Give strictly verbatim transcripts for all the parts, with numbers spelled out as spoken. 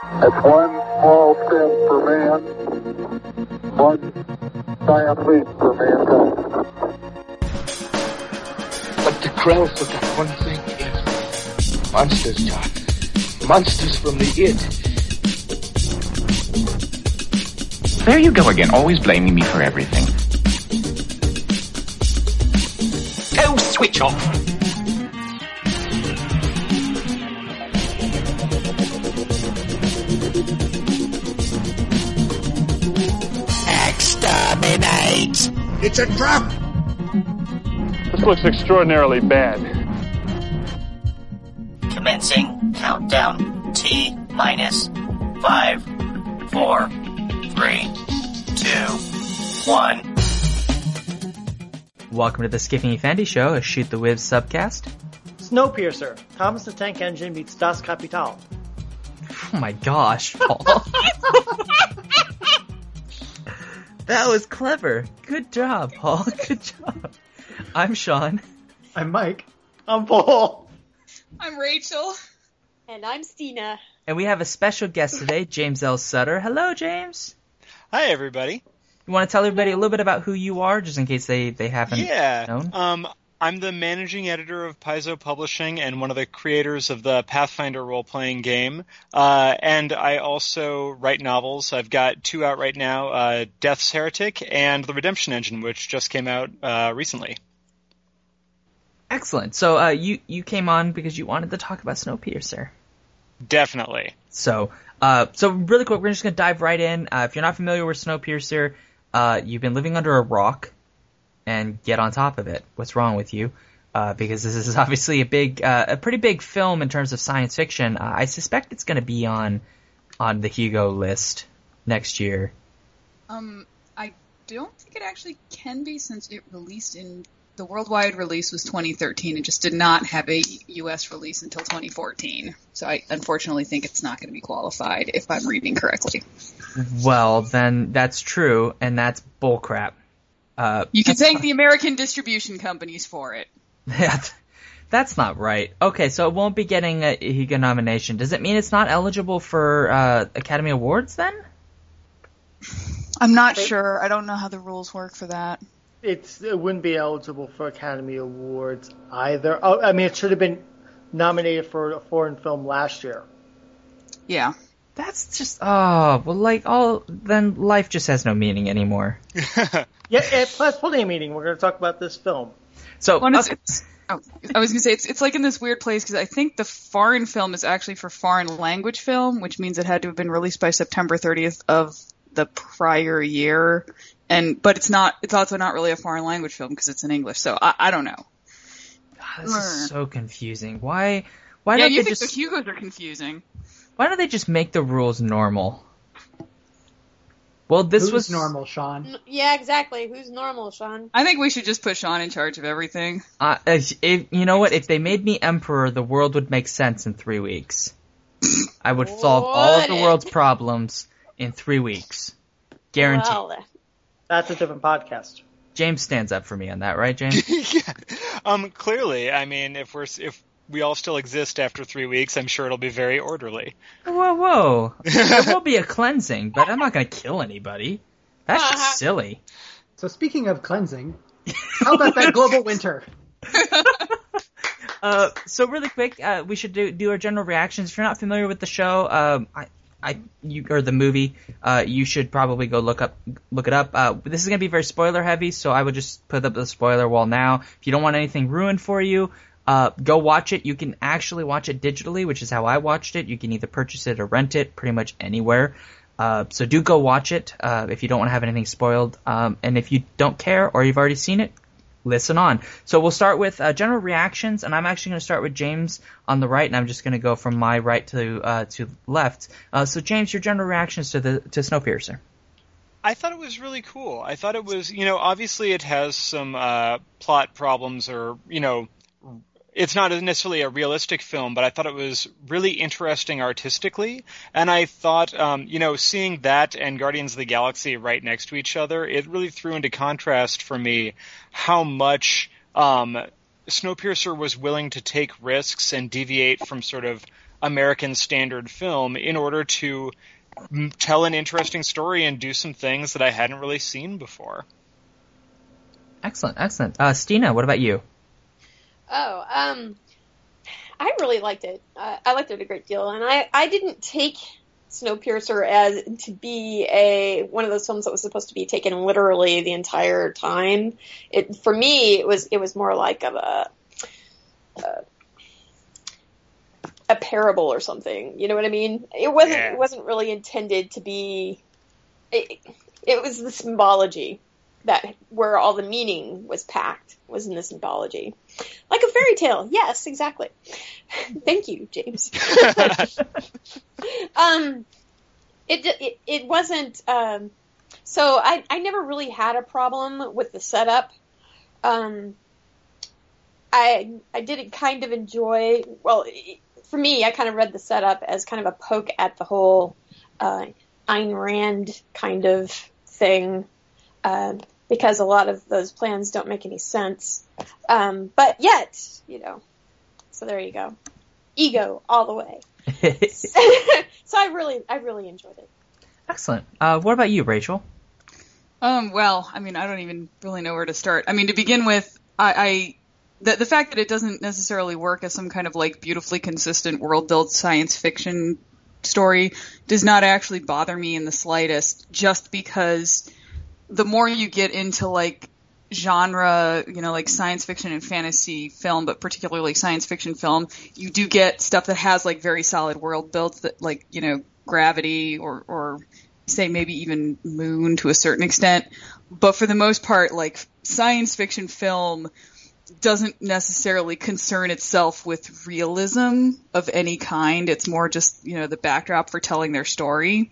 It's one small step for man, one giant leap for mankind. But the Krell forgot one thing is monsters, John. Monsters from the id. There you go again, always blaming me for everything. Go switch off. Exterminate! It's a trap! This looks extraordinarily bad. Commencing countdown. T minus five, four, three, two, one. Welcome to the Skipping Fendi Show, a Shoot the Whiz subcast. Snowpiercer, Thomas the Tank Engine meets Das Kapital. Oh my gosh, Paul. That was clever. Good job, Paul. Good job. I'm Sean. I'm Mike. I'm Paul. I'm Rachel. And I'm Stina. And we have a special guest today, James L. Sutter. Hello, James. Hi, everybody. You want to tell everybody a little bit about who you are, just in case they, they haven't yeah. known? Um, I'm the managing editor of Paizo Publishing and one of the creators of the Pathfinder role-playing game. Uh, and I also write novels. I've got two out right now, uh, Death's Heretic and The Redemption Engine, which just came out uh, recently. Excellent. So uh, you, you came on because you wanted to talk about Snowpiercer. Definitely. So, uh, so really quick, we're just going to dive right in. Uh, if you're not familiar with Snowpiercer, uh, you've been living under a rock, and get on top of it. What's wrong with you? Uh, because this is obviously a big, uh, a pretty big film in terms of science fiction. Uh, I suspect it's going to be on, on the Hugo list next year. Um, I don't think it actually can be, since it released in, the worldwide release was twenty thirteen. It just did not have a U S release until twenty fourteen. So I unfortunately think it's not going to be qualified, if I'm reading correctly. Well, then that's true, and that's bullcrap. Uh, you can thank the American distribution companies for it. Yeah, that's not right. Okay, so it won't be getting a Hugo nomination. Does it mean it's not eligible for uh, Academy Awards then? I'm not sure. I don't know how the rules work for that. It's It wouldn't be eligible for Academy Awards either. Oh, I mean, it should have been nominated for a foreign film last year. Yeah. That's just, oh, well, like, all, then life just has no meaning anymore. Yeah, and plus plenty of meaning. We're going to talk about this film. So, well, okay. it's, oh, I was going to say, it's it's like in this weird place, because I think the foreign film is actually for foreign language film, which means it had to have been released by September thirtieth of the prior year. And, but it's not, it's also not really a foreign language film because it's in English, so I, I don't know. God, this is so confusing. Why, why yeah, don't you they think just... the Hugos are confusing. Why don't they just make the rules normal? Well, this Who's was normal, Sean. Yeah, exactly. Who's normal, Sean? I think we should just put Sean in charge of everything. Uh, if, if, you know what? If they made me emperor, the world would make sense in three weeks. I would solve all of the world's problems in three weeks. Guaranteed. Well, that's a different podcast. James stands up for me on that, right, James? Yeah. Um, clearly, I mean, if we're if we all still exist after three weeks, I'm sure it'll be very orderly. Whoa, whoa. There will be a cleansing, but I'm not going to kill anybody. That's just silly. So speaking of cleansing, how about that global winter? uh, so really quick, uh, we should do, do our general reactions. If you're not familiar with the show, um, I, I, you, or the movie, uh, you should probably go look up, look it up. Uh, this is going to be very spoiler heavy, so I would just put up the spoiler wall now. If you don't want anything ruined for you, Uh, go watch it. You can actually watch it digitally, which is how I watched it. You can either purchase it or rent it pretty much anywhere. Uh, so do go watch it, uh, if you don't want to have anything spoiled. Um, and if you don't care or you've already seen it, listen on. So we'll start with, uh, general reactions, and I'm actually going to start with James on the right, and I'm just going to go from my right to, uh, to left. Uh, so James, your general reactions to the, to Snowpiercer. I thought it was really cool. I thought it was, you know, obviously it has some, uh, plot problems or, you know, it's not necessarily a realistic film, but I thought it was really interesting artistically. And I thought, um, you know, seeing that and Guardians of the Galaxy right next to each other, it really threw into contrast for me how much um, Snowpiercer was willing to take risks and deviate from sort of American standard film in order to m- tell an interesting story and do some things that I hadn't really seen before. Excellent, excellent. Uh, Stina, what about you? Oh, um, I really liked it. Uh, I liked it a great deal, and I, I didn't take Snowpiercer as to be a one of those films that was supposed to be taken literally the entire time. It for me, it was it was more like of a a, a parable or something. You know what I mean? It wasn't Yeah. it wasn't really intended to be. It, it was the symbology that where all the meaning was packed was in the symbology, like a fairy tale. Yes, exactly. Thank you, James. um, it, it it wasn't. Um, so I I never really had a problem with the setup. Um, I I did kind of enjoy. Well, for me, I kind of read the setup as kind of a poke at the whole uh, Ayn Rand kind of thing. Uh, because a lot of those plans don't make any sense. Um, but yet, you know, so there you go. Ego all the way. So I really, I really enjoyed it. Excellent. Uh, what about you, Rachel? Um, well, I mean, I don't even really know where to start. I mean, to begin with, I, I the, the fact that it doesn't necessarily work as some kind of like beautifully consistent world-built science fiction story does not actually bother me in the slightest, just because the more you get into like genre, you know, like science fiction and fantasy film, but particularly science fiction film, you do get stuff that has like very solid world builds that like, you know, Gravity or, or say maybe even Moon to a certain extent. But for the most part, like science fiction film doesn't necessarily concern itself with realism of any kind. It's more just, you know, the backdrop for telling their story.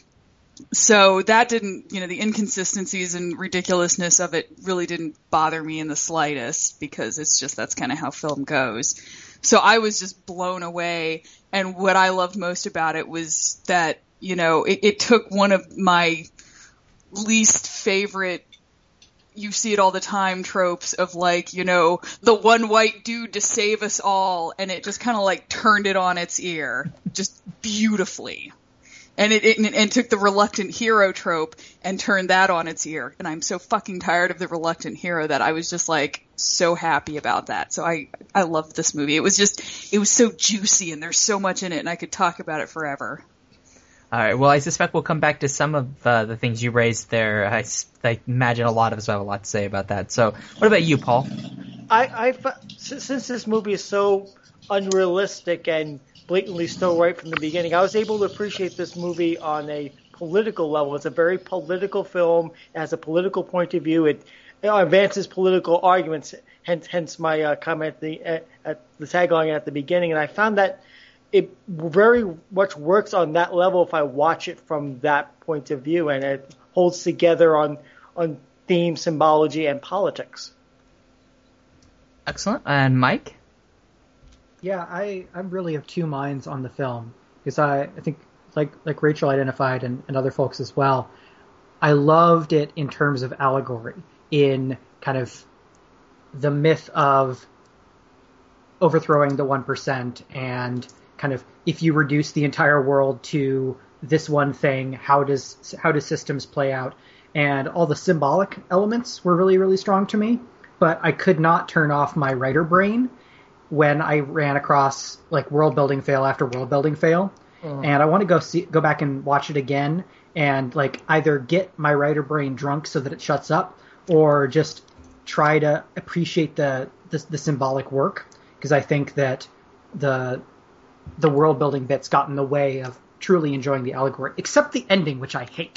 So that didn't, you know, the inconsistencies and ridiculousness of it really didn't bother me in the slightest, because it's just, that's kind of how film goes. So I was just blown away. And what I loved most about it was that, you know, it, it took one of my least favorite, you see it all the time tropes of like, you know, the one white dude to save us all. And it just kind of like turned it on its ear just beautifully. And it, it and took the reluctant hero trope and turned that on its ear. And I'm so fucking tired of the reluctant hero that I was just like so happy about that. So I, I loved this movie. It was just, it was so juicy and there's so much in it and I could talk about it forever. All right. Well, I suspect we'll come back to some of uh, the things you raised there. I, I imagine a lot of us have a lot to say about that. So what about you, Paul? I, I since this movie is so unrealistic and blatantly still right from the beginning, I was able to appreciate this movie on a political level. It's a very political film. It has a political point of view. It, it advances political arguments, hence, hence my uh, comment at the, at, at the tagline at the beginning. And I found that it very much works on that level if I watch it from that point of view, and it holds together on, on theme, symbology, and politics. Excellent. And Mike? Yeah, I, I'm really of two minds on the film, because I, I think, like like Rachel identified and, and other folks as well, I loved it in terms of allegory, in kind of the myth of overthrowing the one percent, and kind of if you reduce the entire world to this one thing, how does how do systems play out? And all the symbolic elements were really, really strong to me, but I could not turn off my writer brain when I ran across like world building fail after world building fail. Mm. And I want to go see, go back and watch it again and like either get my writer brain drunk so that it shuts up, or just try to appreciate the, the, the symbolic work. Because I think that the, the world building bits got in the way of truly enjoying the allegory, except the ending, which I hate.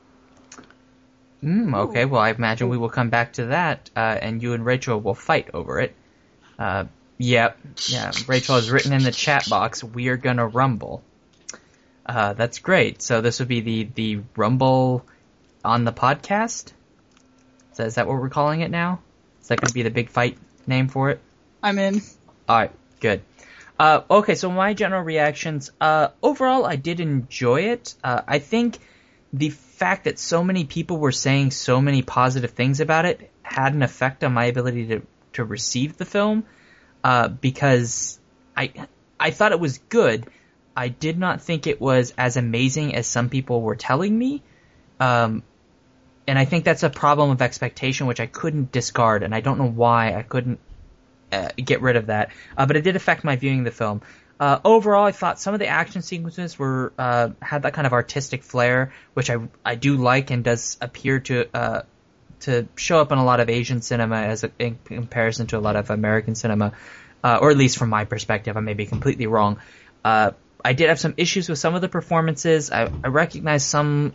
Mm, okay. Well, I imagine we will come back to that, uh, and you and Rachel will fight over it. Uh, Yep. Yeah. Rachel has written in the chat box, "We're gonna rumble." Uh, that's great. So this would be the, the rumble on the podcast? So is that what we're calling it now? Is that going to be the big fight name for it? I'm in. All right. Good. Uh, okay. So my general reactions. Uh, overall, I did enjoy it. Uh, I think the fact that so many people were saying so many positive things about it had an effect on my ability to, to receive the film. Uh, because I I thought it was good, I did not think it was as amazing as some people were telling me. Um, and I think that's a problem of expectation, which I couldn't discard, and I don't know why I couldn't uh, get rid of that. Uh, but it did affect my viewing of the film. Uh, overall, I thought some of the action sequences were uh, had that kind of artistic flair, which I I do like and does appear to uh, to show up in a lot of Asian cinema as a, in comparison to a lot of American cinema, uh, or at least from my perspective. I may be completely wrong. Uh, I did have some issues with some of the performances. I, I recognize some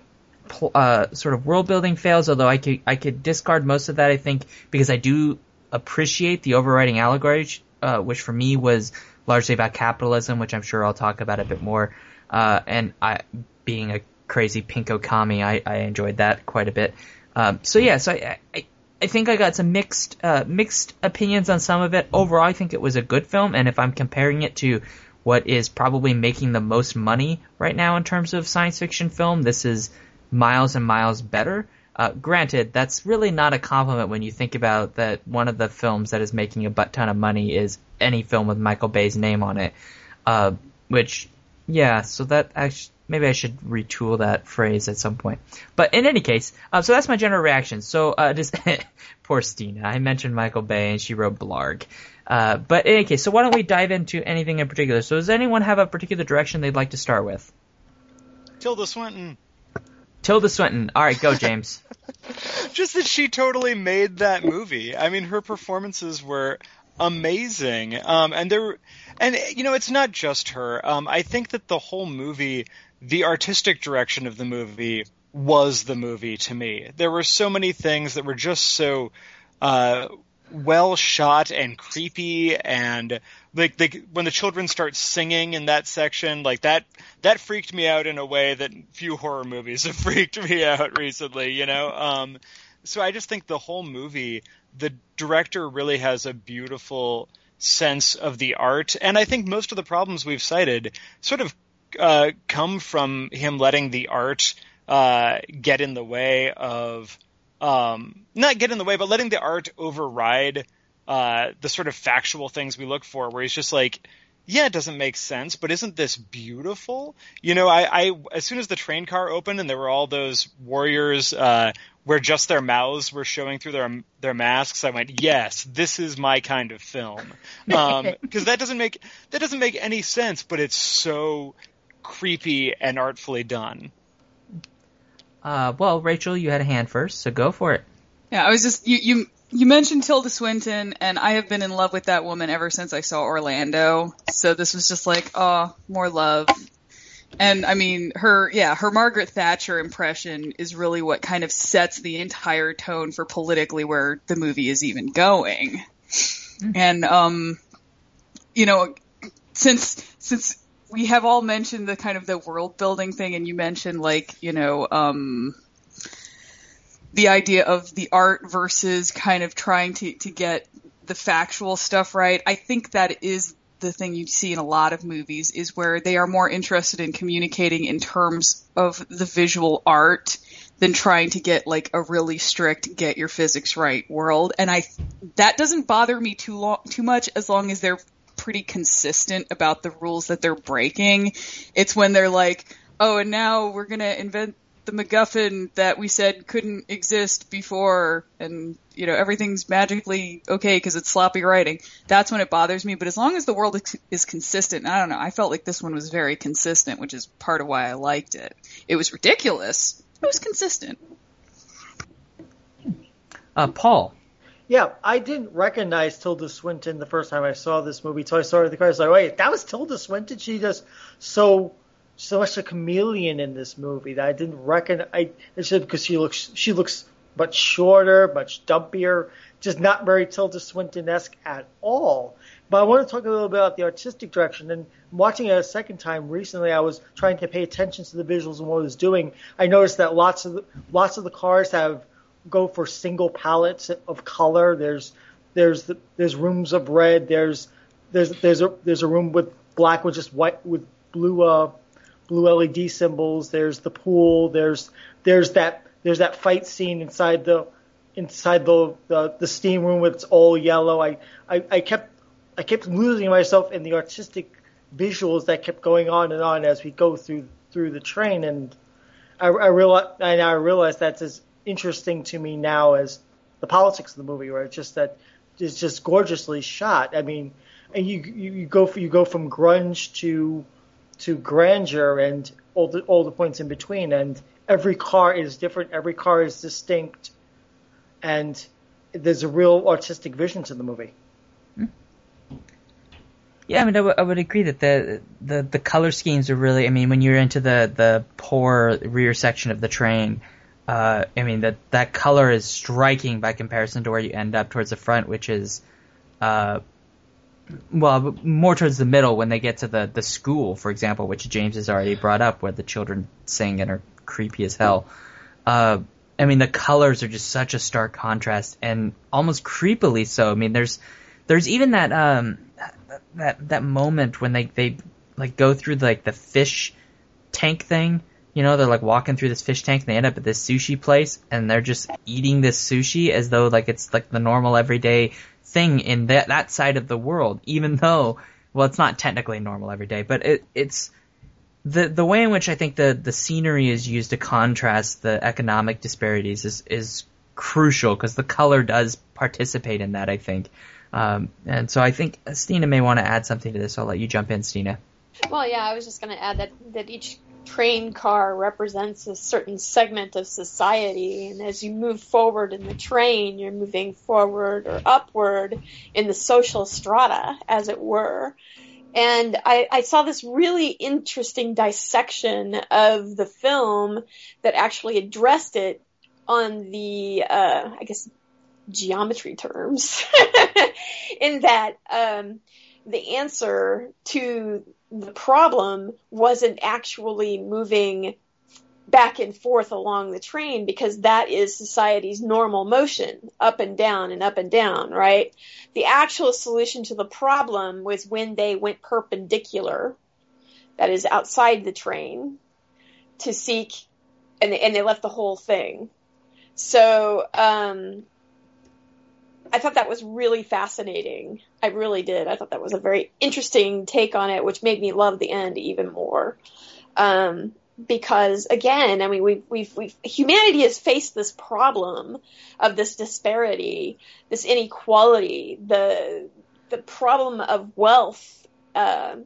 uh, sort of world building fails, although I could I could discard most of that, I think, because I do appreciate the overriding allegory, uh, which for me was largely about capitalism, which I'm sure I'll talk about a bit more. Uh, and I, being a crazy pinko commie, I, I enjoyed that quite a bit. Um, so yeah, so I, I, I think I got some mixed, uh, mixed opinions on some of it. Overall, I think it was a good film, and if I'm comparing it to what is probably making the most money right now in terms of science fiction film, this is miles and miles better. Uh, granted, that's really not a compliment when you think about that one of the films that is making a butt ton of money is any film with Michael Bay's name on it. Uh, which, yeah, so that actually, maybe I should retool that phrase at some point. But in any case, uh, so that's my general reaction. So, uh, just, poor Stina, I mentioned Michael Bay and she wrote Blarg. Uh, but in any case, so why don't we dive into anything in particular? So does anyone have a particular direction they'd like to start with? Tilda Swinton. Tilda Swinton. All right, go, James. Just that she totally made that movie. I mean, her performances were amazing. Um, and there, and you know, it's not just her. Um, I think that the whole movie, the artistic direction of the movie, was the movie to me. There were so many things that were just so uh, well shot and creepy, and like they, when the children start singing in that section, like that that freaked me out in a way that few horror movies have freaked me out recently, you know. Um, so I just think the whole movie, the director really has a beautiful sense of the art, and I think most of the problems we've cited sort of uh, come from him letting the art uh, get in the way of um, not get in the way, but letting the art override uh, the sort of factual things we look for, where he's just like, yeah, it doesn't make sense, but isn't this beautiful? You know, I, I as soon as the train car opened and there were all those warriors uh, where just their mouths were showing through their their masks, I went, yes, this is my kind of film, because um, that doesn't make that doesn't make any sense, but it's so creepy and artfully done. Uh, well, Rachel, you had a hand first, so go for it. Yeah, I was just you you. You mentioned Tilda Swinton, and I have been in love with that woman ever since I saw Orlando. So this was just like, oh, more love. And I mean, her, yeah, her Margaret Thatcher impression is really what kind of sets the entire tone for politically where the movie is even going. Mm-hmm. And, um, you know, since, since we have all mentioned the kind of the world building thing, and you mentioned like, you know, um, the idea of the art versus kind of trying to, to get the factual stuff right. I think that is the thing you see in a lot of movies, is where they are more interested in communicating in terms of the visual art than trying to get like a really strict get your physics right world. And I that doesn't bother me too long too much as long as they're pretty consistent about the rules that they're breaking. It's when they're like, oh, and now we're going to invent the MacGuffin that we said couldn't exist before, and you know everything's magically okay because it's sloppy writing. That's when it bothers me. But as long as the world is consistent, I don't know. I felt like this one was very consistent, which is part of why I liked it. It was ridiculous. It was consistent. Uh, Paul. Yeah, I didn't recognize Tilda Swinton the first time I saw this movie. So I saw her in the car. I was like, wait, that was Tilda Swinton? She just so. so much a chameleon in this movie that I didn't reckon. I it's just because she looks she looks much shorter, much dumpier, just not very Tilda Swinton-esque at all. But I want to talk a little bit about the artistic direction. And watching it a second time recently, I was trying to pay attention to the visuals and what it was doing. I noticed that lots of the, lots of the cars have go for single palettes of color. There's there's the, there's rooms of red. There's there's there's a there's a room with black with just white with blue. Uh, blue L E D symbols. There's the pool. There's there's that there's that fight scene inside the inside the the, the steam room with it's all yellow. I, I, I kept I kept losing myself in the artistic visuals that kept going on and on as we go through through the train, and I, I realize and I realize that's as interesting to me now as the politics of the movie, where it's just that it's just gorgeously shot. I mean, and you you, you go you go from grunge to to grandeur and all the all the points in between, and every car is different, every car is distinct, and there's a real artistic vision to the movie. Yeah, I mean, I, w- I would agree that the, the the color schemes are really. I mean, when you're into the, the poor rear section of the train, uh, I mean that that color is striking by comparison to where you end up towards the front, which is, uh, well, more towards the middle when they get to the, the school, for example, which James has already brought up, where the children sing and are creepy as hell. Uh, I mean, the colors are just such a stark contrast, and almost creepily so. I mean, there's there's even that um. that that moment when they they like go through like the fish tank thing, you know, they're like walking through this fish tank and they end up at this sushi place and they're just eating this sushi as though like it's like the normal everyday thing in that that side of the world, even though, well, it's not technically normal every day, but it it's the the way in which I think the the scenery is used to contrast the economic disparities is is crucial, because the color does participate in that, I think. Um, and so I think Stina may want to add something to this. I'll let you jump in, Stina. Well, yeah, I was just going to add that, that each train car represents a certain segment of society, and as you move forward in the train, you're moving forward or upward in the social strata, as it were. And I, I saw this really interesting dissection of the film that actually addressed it on the, uh, I guess, geometry terms, in that um, the answer to the problem wasn't actually moving back and forth along the train, because that is society's normal motion, up and down and up and down, right? The actual solution to the problem was when they went perpendicular, that is outside the train, to seek, and, and they left the whole thing. So, um, I thought that was really fascinating. I really did. I thought that was a very interesting take on it, which made me love the end even more. Um, because again, I mean, we've, we've, we've, humanity has faced this problem of this disparity, this inequality, the, the problem of wealth, uh,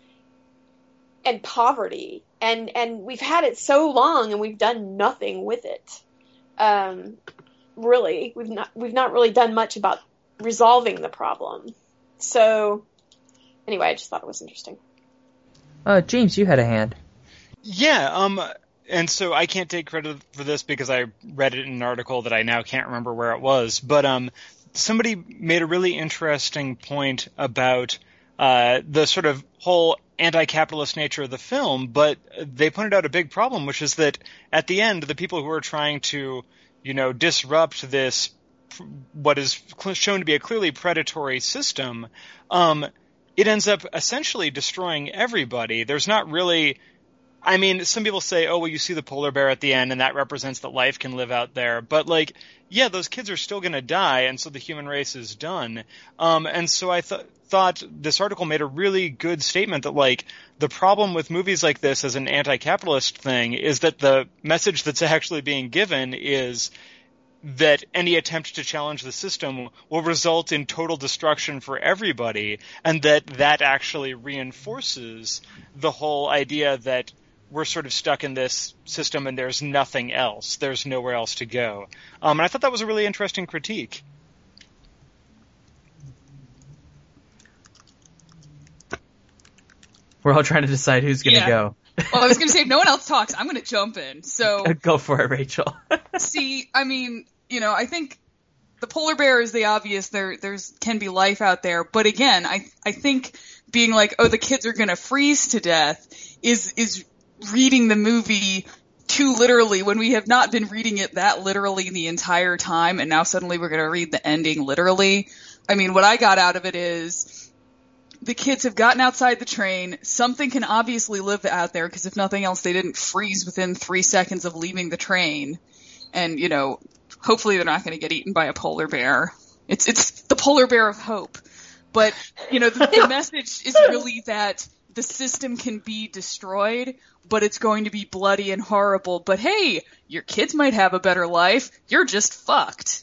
and poverty. And, and we've had it so long and we've done nothing with it. Um, really, we've not, we've not really done much about resolving the problem. So anyway, I just thought it was interesting. Uh, James, you had a hand. Yeah, um, and so I can't take credit for this because I read it in an article that I now can't remember where it was, but um, somebody made a really interesting point about uh, the sort of whole anti-capitalist nature of the film, but they pointed out a big problem, which is that at the end, the people who are trying to, you know, disrupt this, what is shown to be a clearly predatory system, um, it ends up essentially destroying everybody. There's not really... I mean, some people say, oh, well, you see the polar bear at the end, and that represents that life can live out there. But, like, yeah, those kids are still going to die, and so the human race is done. Um, and so I th- thought this article made a really good statement that, like, the problem with movies like this as an anti-capitalist thing is that the message that's actually being given is that any attempt to challenge the system will result in total destruction for everybody, and that that actually reinforces the whole idea that we're sort of stuck in this system and there's nothing else. There's nowhere else to go. Um, and I thought that was a really interesting critique. We're all trying to decide who's going to Yeah. go. Well, I was going to say, if no one else talks, I'm going to jump in. So Go for it, Rachel. See, I mean, you know, I think the polar bear is the obvious. There, there's can be life out there, but again, I, I think being like, oh, the kids are going to freeze to death is, is reading the movie too literally when we have not been reading it that literally the entire time, and now suddenly we're going to read the ending literally. I mean, what I got out of it is the kids have gotten outside the train. Something can obviously live out there because if nothing else, they didn't freeze within three seconds of leaving the train. And, you know, hopefully they're not going to get eaten by a polar bear. It's it's the polar bear of hope. But, you know, the, the message is really that the system can be destroyed, but it's going to be bloody and horrible. But hey, your kids might have a better life. You're just fucked.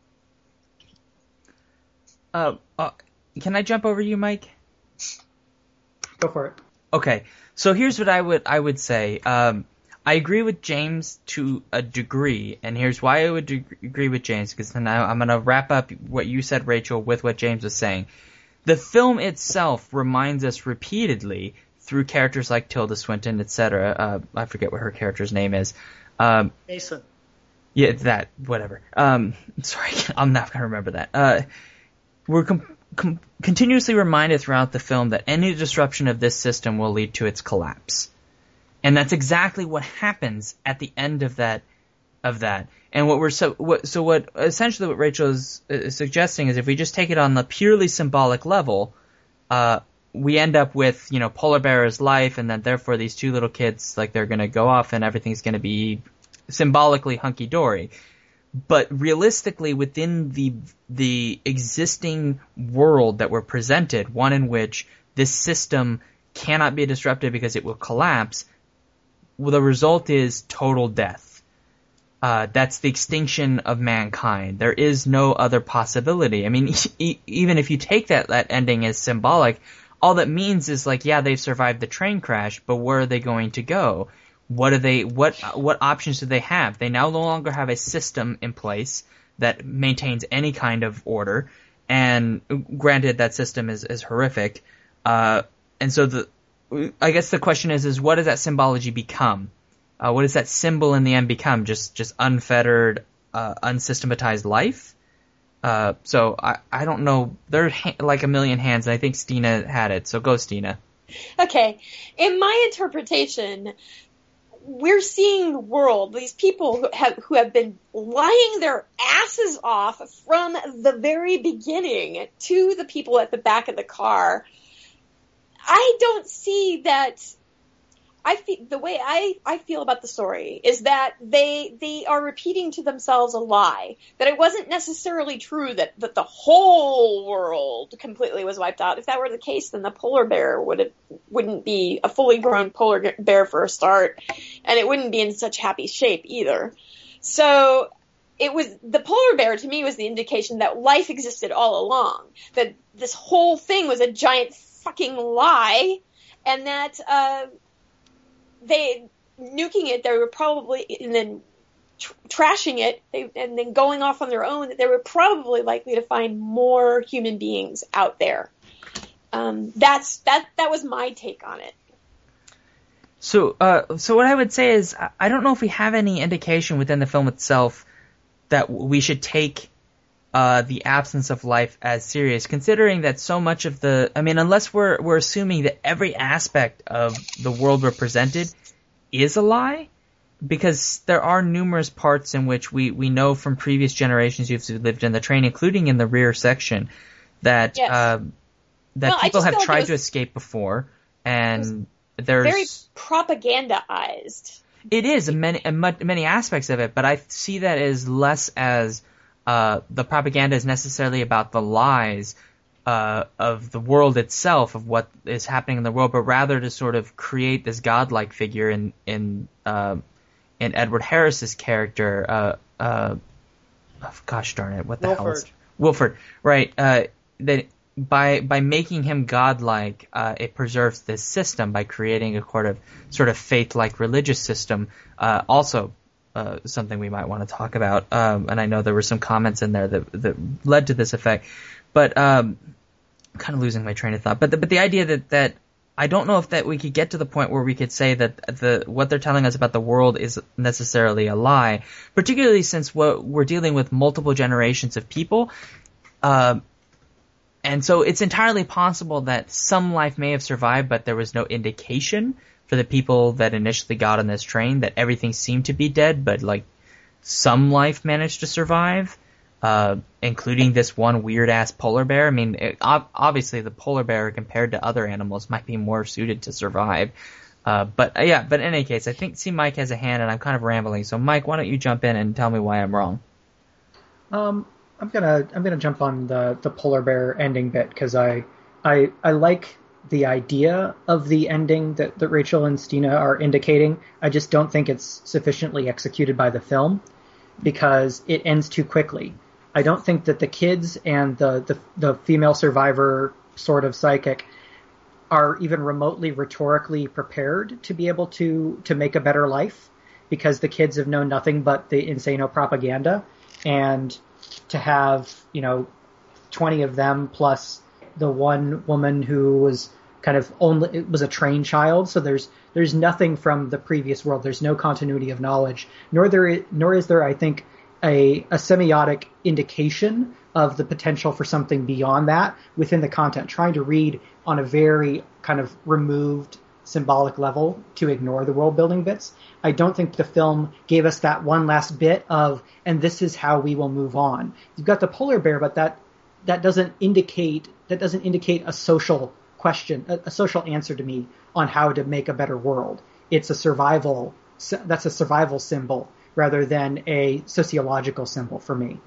Uh, uh, can I jump over you, Mike? Go for it. Okay, so here's what I would I would say. Um, I agree with James to a degree, and here's why I would de- agree with James, because then I, I'm going to wrap up what you said, Rachel, with what James was saying. The film itself reminds us repeatedly, through characters like Tilda Swinton, et cetera. Uh, I forget what her character's name is. Um, Mason. Yeah, that, whatever. Um, sorry, I'm not going to remember that. Uh, we're com- com- continuously reminded throughout the film that any disruption of this system will lead to its collapse. And that's exactly what happens at the end of that, of that. And what we're so, what, so what, essentially what Rachel is, is suggesting is if we just take it on the purely symbolic level, uh, we end up with, you know, Polar Bear's life, and then therefore these two little kids, like, they're gonna go off and everything's gonna be symbolically hunky-dory. But realistically, within the, the existing world that we're presented, one in which this system cannot be disrupted because it will collapse, well, the result is total death. Uh, that's the extinction of mankind. There is no other possibility. I mean, e- even if you take that, that ending as symbolic, all that means is like, yeah, they've survived the train crash, but where are they going to go? What are they, what, what options do they have? They now no longer have a system in place that maintains any kind of order. And granted, that system is, is horrific. Uh, and so the, I guess the question is, is what does that symbology become? Uh, what does that symbol in the end become? Just, just unfettered, uh, unsystematized life? Uh, so I, I don't know. There are ha- like a million hands, and I think Stina had it. So go, Stina. Okay. In my interpretation, we're seeing the world, these people who have, who have been lying their asses off from the very beginning to the people at the back of the car. I don't see that. I feel, the way I, I feel about the story is that they they are repeating to themselves a lie. That it wasn't necessarily true that, that the whole world completely was wiped out. If that were the case, then the polar bear would have, wouldn't be a fully grown polar bear for a start, and it wouldn't be in such happy shape either. So it was, the polar bear to me was the indication that life existed all along. That this whole thing was a giant fucking lie, and that uh, they nuking it, they were probably, and then tr- trashing it, they, and then going off on their own, that they were probably likely to find more human beings out there. Um, that's that. That was my take on it. So, uh, so what I would say is, I don't know if we have any indication within the film itself that we should take uh, the absence of life as serious, considering that so much of the, I mean, unless we're we're assuming that every aspect of the world represented is a lie, because there are numerous parts in which we, we know from previous generations who've lived in the train, including in the rear section, that Yes. uh, that Well, I people just have feel like it tried was- to escape before, and there's Very propagandaized. it is in many in mu- many aspects of it, but I see that as less as uh, the propaganda is necessarily about the lies uh, of the world itself, of what is happening in the world, but rather to sort of create this godlike figure in in uh, in Edward Harris's character. Uh, uh, oh, gosh darn it, what the hell is Wilford. Wilford? Right, uh, that. By by making him godlike, uh, it preserves this system by creating a sort of sort of faith-like religious system. Uh, also, uh, something we might want to talk about. Um, and I know there were some comments in there that that led to this effect. But um, I'm kind of losing my train of thought. But the, but the idea that that I don't know if that we could get to the point where we could say that the what they're telling us about the world is necessarily a lie, particularly since what we're dealing with multiple generations of people. Uh, And so it's entirely possible that some life may have survived, but there was no indication for the people that initially got on this train that everything seemed to be dead, but like some life managed to survive, uh, including this one weird ass polar bear. I mean, it, obviously the polar bear compared to other animals might be more suited to survive. Uh, but uh, yeah, but in any case, I think, see, Mike has a hand and I'm kind of rambling. So Mike, why don't you jump in and tell me why I'm wrong? Um, I'm gonna I'm gonna jump on the, the polar bear ending bit because I I I like the idea of the ending that, that Rachel and Stina are indicating. I just don't think it's sufficiently executed by the film because it ends too quickly. I don't think that the kids and the, the, the female survivor sort of psychic are even remotely rhetorically prepared to be able to, to make a better life because the kids have known nothing but the Insano propaganda. And to have, you know, twenty of them plus the one woman who was kind of only, it was a trained child. So there's, there's nothing from the previous world. There's no continuity of knowledge, nor there, nor is there, I think, a, a semiotic indication of the potential for something beyond that within the content, trying to read on a very kind of removed symbolic level to ignore the world building bits. I don't think the film gave us that one last bit of, and this is how we will move on. You've got the polar bear, but that, that doesn't indicate, that doesn't indicate a social question, a, a social answer to me on how to make a better world. It's a survival, that's a survival symbol rather than a sociological symbol for me.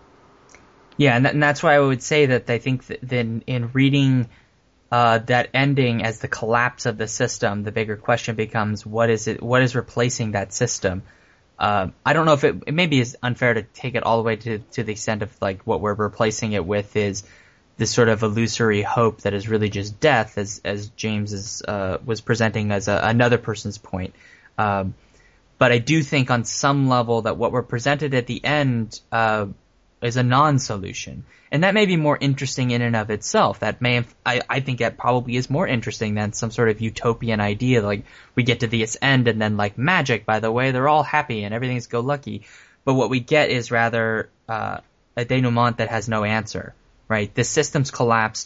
Yeah, and, that, and that's why I would say that I think that then in reading uh, that ending as the collapse of the system, the bigger question becomes what is it? What is replacing that system? Uh, I don't know if it, it maybe is unfair to take it all the way to to the extent of like what we're replacing it with is this sort of illusory hope that is really just death, as as James is, uh, was presenting as a, another person's point. Um, but I do think on some level that what we're presented at the end uh, is a non-solution. And that may be more interesting in and of itself. That may, have, I, I think that probably is more interesting than some sort of utopian idea. Like we get to this end and then like magic, by the way, they're all happy and everything's go lucky. But what we get is rather uh, a denouement that has no answer, right? The system's collapsed.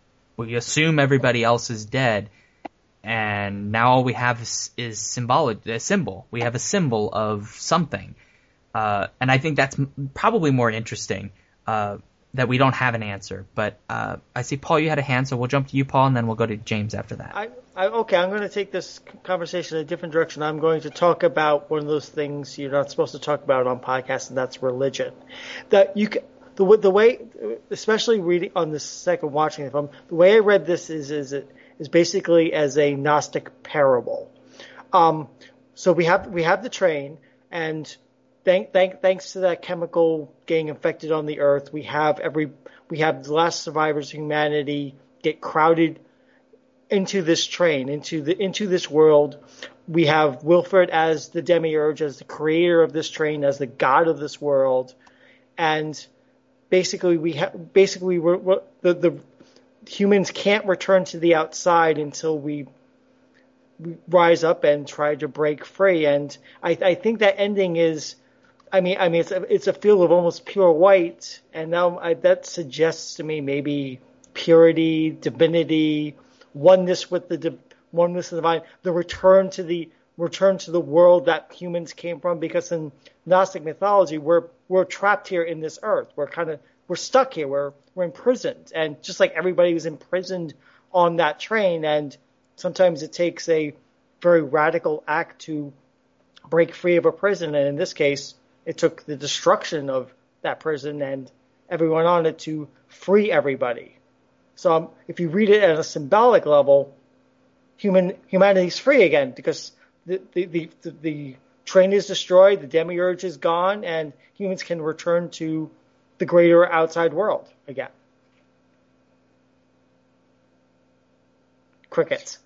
We assume everybody else is dead. And now all we have is, is symbolic, a symbol. We have a symbol of something. Uh, and I think that's m- probably more interesting, uh, that we don't have an answer. But uh, I see, Paul, you had a hand, so we'll jump to you, Paul, and then we'll go to James after that. I, I, okay, I'm going to take this conversation in a different direction. I'm going to talk about one of those things you're not supposed to talk about on podcasts, and that's religion. That you can, the the way, especially reading on the second watching the film, the way I read this is is it is basically as a Gnostic parable. Um, so we have we have the train, and Thank, thank, thanks to that chemical getting infected on the Earth, we have every we have the last survivors of humanity get crowded into this train, into the into this world. We have Wilford as the demiurge, as the creator of this train, as the god of this world, and basically we have basically we're, we're, the the humans can't return to the outside until we. we rise up and try to break free. And I, I think that ending is. I mean, I mean, it's a, it's a feel of almost pure white, and now I, that suggests to me maybe purity, divinity, oneness with the di- oneness of the divine, the return to the return to the world that humans came from. Because in Gnostic mythology, we're we're trapped here in this earth. We're kind of we're stuck here. We're we're imprisoned, and just like everybody was imprisoned on that train, and sometimes it takes a very radical act to break free of a prison, and in this case. It took the destruction of that prison and everyone on it to free everybody. So um, if you read it at a symbolic level, human humanity's free again because the the, the, the the train is destroyed, the demiurge is gone, and humans can return to the greater outside world again. Crickets.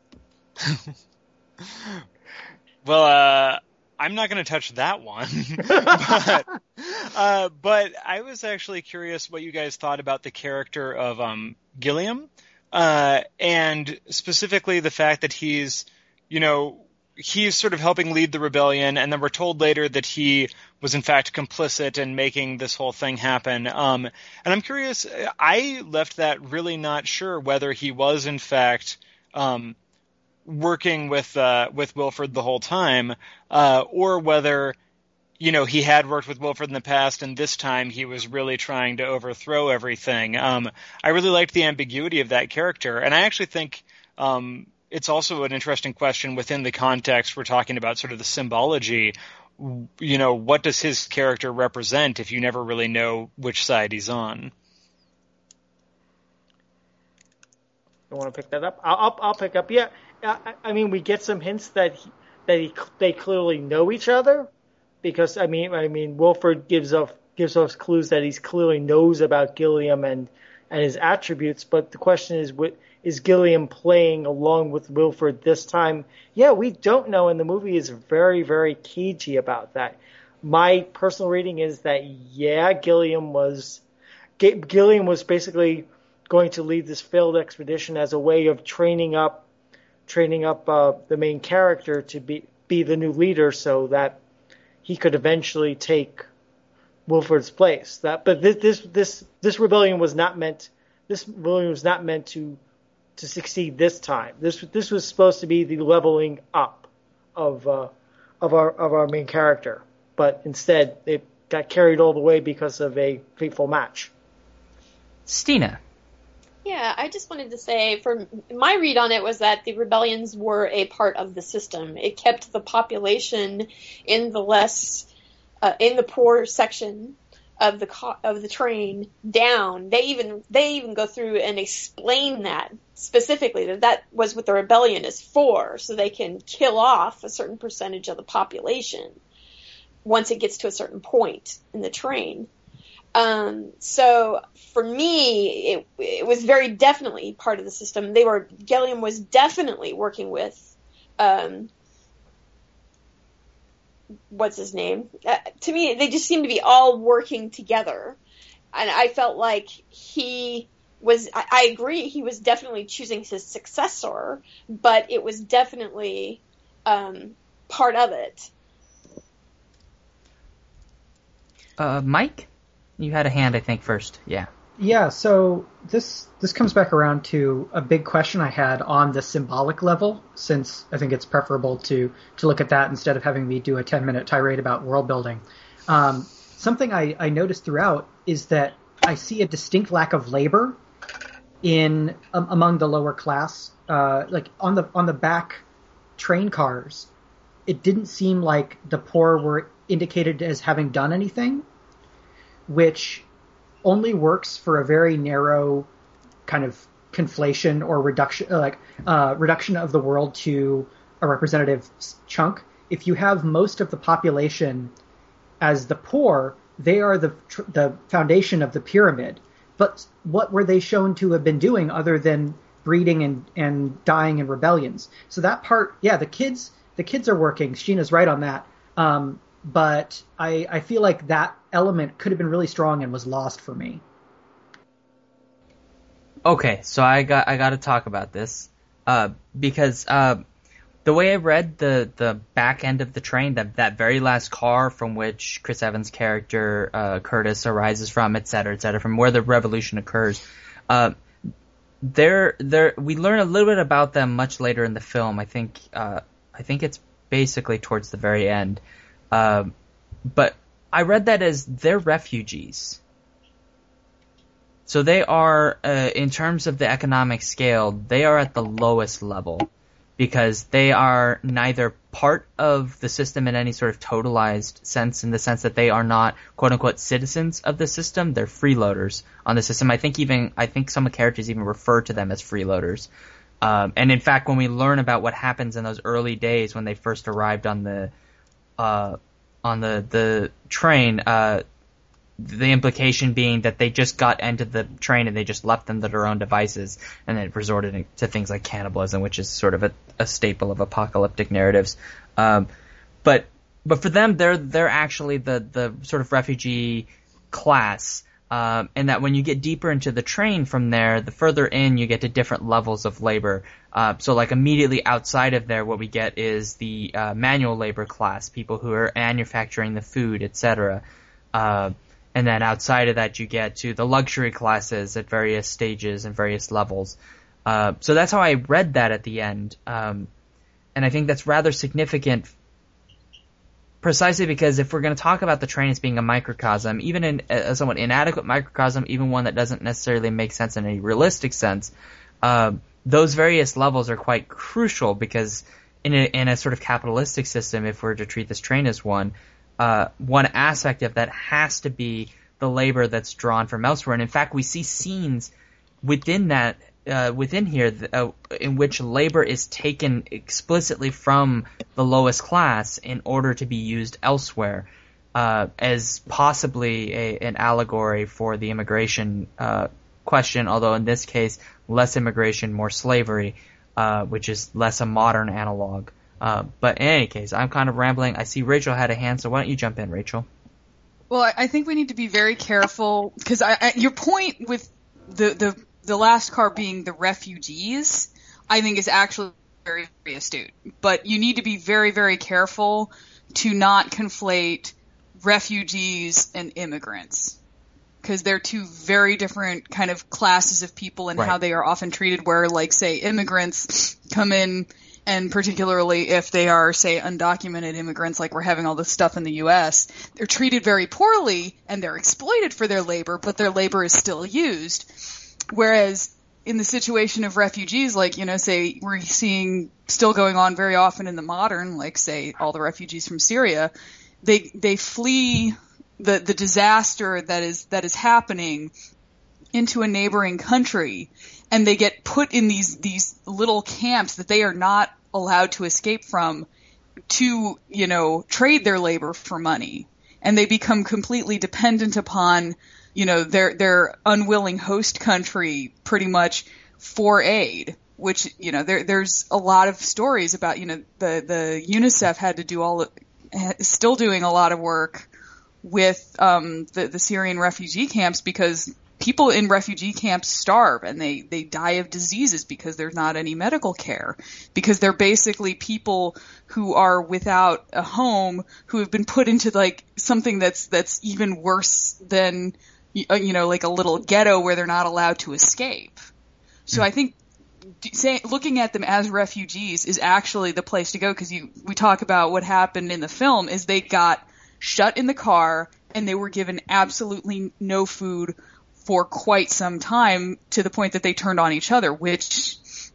Well, uh... I'm not going to touch that one, but, uh, but I was actually curious what you guys thought about the character of um, Gilliam, uh, and specifically the fact that he's, you know, he's sort of helping lead the rebellion, and then we're told later that he was in fact complicit in making this whole thing happen. Um, and I'm curious, I left that really not sure whether he was in fact um, working with uh, with Wilford the whole time, uh, or whether, you know, he had worked with Wilford in the past and this time he was really trying to overthrow everything. Um, I really liked the ambiguity of that character, and I actually think um, it's also an interesting question within the context we're talking about, sort of the symbology. You know, what does his character represent if you never really know which side he's on? You want to pick that up? I'll, I'll, I'll pick up. Yeah, I, I mean, we get some hints that he, that he, they clearly know each other, because I mean, I mean, Wilford gives off gives us clues that he clearly knows about Gilliam and and his attributes. But the question is, is Gilliam playing along with Wilford this time? Yeah, we don't know, and the movie is very, very cagey about that. My personal reading is that yeah, Gilliam was Gilliam was basically going to lead this failed expedition as a way of training up, training up uh, the main character to be be the new leader, so that he could eventually take Wilford's place. That, but this this this this rebellion was not meant. This rebellion was not meant to to succeed this time. This this was supposed to be the leveling up of uh, of our of our main character, but instead it got carried all the way because of a fateful match. Stina. Yeah, I just wanted to say, for my read on it was that the rebellions were a part of the system. It kept the population in the less, uh, in the poor section of the co- of the train down. They even they even go through and explain that specifically, that that was what the rebellion is for, so they can kill off a certain percentage of the population once it gets to a certain point in the train. Um, so for me, it, it was very definitely part of the system. They were, Gilliam was definitely working with, um, what's his name? Uh, to me, they just seem to be all working together. And I felt like he was, I, I agree, he was definitely choosing his successor, but it was definitely, um, part of it. Uh, Mike? You had a hand, I think, first. Yeah. Yeah, so this this comes back around to a big question I had on the symbolic level, since I think it's preferable to, to look at that instead of having me do a ten-minute tirade about world building. Um, something I, I noticed throughout is that I see a distinct lack of labor in um, among the lower class. Uh, like on the on the back train cars, it didn't seem like the poor were indicated as having done anything, which only works for a very narrow kind of conflation or reduction, like uh, reduction of the world to a representative chunk. If you have most of the population as the poor, they are the the foundation of the pyramid. But what were they shown to have been doing other than breeding and, and dying in rebellions? So that part, yeah, the kids the kids are working. Sheena's right on that. Um, but I, I feel like that element could have been really strong and was lost for me. Okay, so I got I got to talk about this uh, because uh, the way I read the the back end of the train, that that very last car from which Chris Evans' character uh, Curtis arises from, et cetera, et cetera, from where the revolution occurs, uh, there there we learn a little bit about them much later in the film. I think uh, I think it's basically towards the very end. Uh, but I read that as they're refugees. So they are, uh, in terms of the economic scale, they are at the lowest level because they are neither part of the system in any sort of totalized sense, in the sense that they are not quote unquote citizens of the system. They're freeloaders on the system. I think even, I think some characters even refer to them as freeloaders. Um, and in fact, when we learn about what happens in those early days when they first arrived on the, Uh, on the the train, uh, the implication being that they just got into the train and they just left them to their own devices, and then resorted to things like cannibalism, which is sort of a, a staple of apocalyptic narratives. Um, but but for them, they're they're actually the the sort of refugee class. Um, and that when you get deeper into the train from there, the further in you get to different levels of labor. Uh, so like immediately outside of there, what we get is the uh, manual labor class, people who are manufacturing the food, et cetera. Uh, and then outside of that, you get to the luxury classes at various stages and various levels. Uh, so that's how I read that at the end. Um, and I think that's rather significant, precisely because if we're going to talk about the train as being a microcosm, even in a somewhat inadequate microcosm, even one that doesn't necessarily make sense in any realistic sense, uh, those various levels are quite crucial, because in a, in a sort of capitalistic system, if we're to treat this train as one, uh, one aspect of that has to be the labor that's drawn from elsewhere. And in fact, we see scenes within that uh, within here uh, in which labor is taken explicitly from the lowest class in order to be used elsewhere, uh, as possibly a, an allegory for the immigration uh, question, although in this case, less immigration, more slavery, uh, which is less a modern analog. Uh, but in any case, I'm kind of rambling. I see Rachel had a hand, so why don't you jump in, Rachel? Well, I, I think we need to be very careful, because I, I, your point with the, the the last car being the refugees, I think is actually very, very astute. But you need to be very, very careful to not conflate refugees and immigrants, because they're two very different kind of classes of people and right. how they are often treated, where, like, say, immigrants come in, and particularly if they are, say, undocumented immigrants, like we're having all this stuff in the U S, they're treated very poorly and they're exploited for their labor, but their labor is still used. Whereas in the situation of refugees, like, you know, say we're seeing still going on very often in the modern, like, say, all the refugees from Syria, they they flee the, the disaster that is that is happening into a neighboring country, and they get put in these these little camps that they are not allowed to escape from to, you know, trade their labor for money. And they become completely dependent upon, you know, their their unwilling host country pretty much for aid, which, you know, there there's a lot of stories about, you know, the the UNICEF had to do all still doing a lot of work with um the the Syrian refugee camps, because people in refugee camps starve and they, they die of diseases because there's not any medical care, because they're basically people who are without a home, who have been put into like something that's that's even worse than, you know, like a little ghetto where they're not allowed to escape. So I think say, looking at them as refugees is actually the place to go, because you we talk about what happened in the film is they got shut in the car and they were given absolutely no food for quite some time, to the point that they turned on each other, which,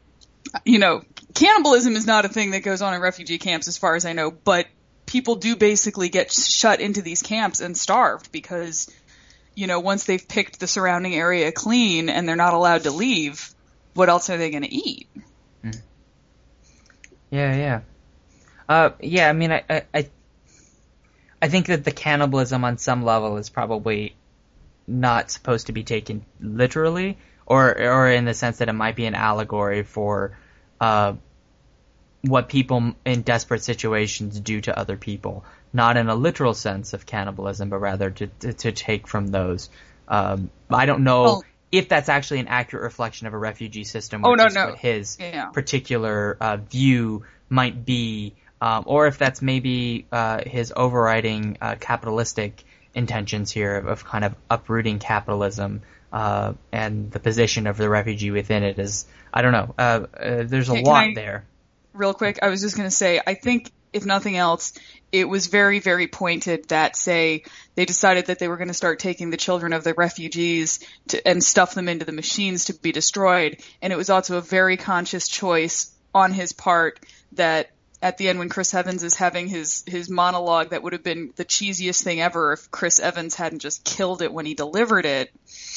you know, cannibalism is not a thing that goes on in refugee camps as far as I know, but people do basically get shut into these camps and starved because, you know, once they've picked the surrounding area clean and they're not allowed to leave, what else are they going to eat? Mm. Yeah, yeah. Uh, yeah, I mean, I, I, I think that the cannibalism on some level is probably not supposed to be taken literally, or or in the sense that it might be an allegory for uh, what people in desperate situations do to other people. Not in a literal sense of cannibalism, but rather to to, to take from those. Um, I don't know oh. if that's actually an accurate reflection of a refugee system, or oh, no, just no. what his yeah. particular uh, view might be, um, or if that's maybe uh, his overriding uh, capitalistic intentions here of, of kind of uprooting capitalism uh, and the position of the refugee within it is, I don't know, uh, uh, there's a can, lot can I, there. Real quick, I was just going to say, I think if nothing else, it was very, very pointed that, say, they decided that they were going to start taking the children of the refugees to, and stuff them into the machines to be destroyed. And it was also a very conscious choice on his part that at the end, when Chris Evans is having his, his monologue that would have been the cheesiest thing ever if Chris Evans hadn't just killed it when he delivered it,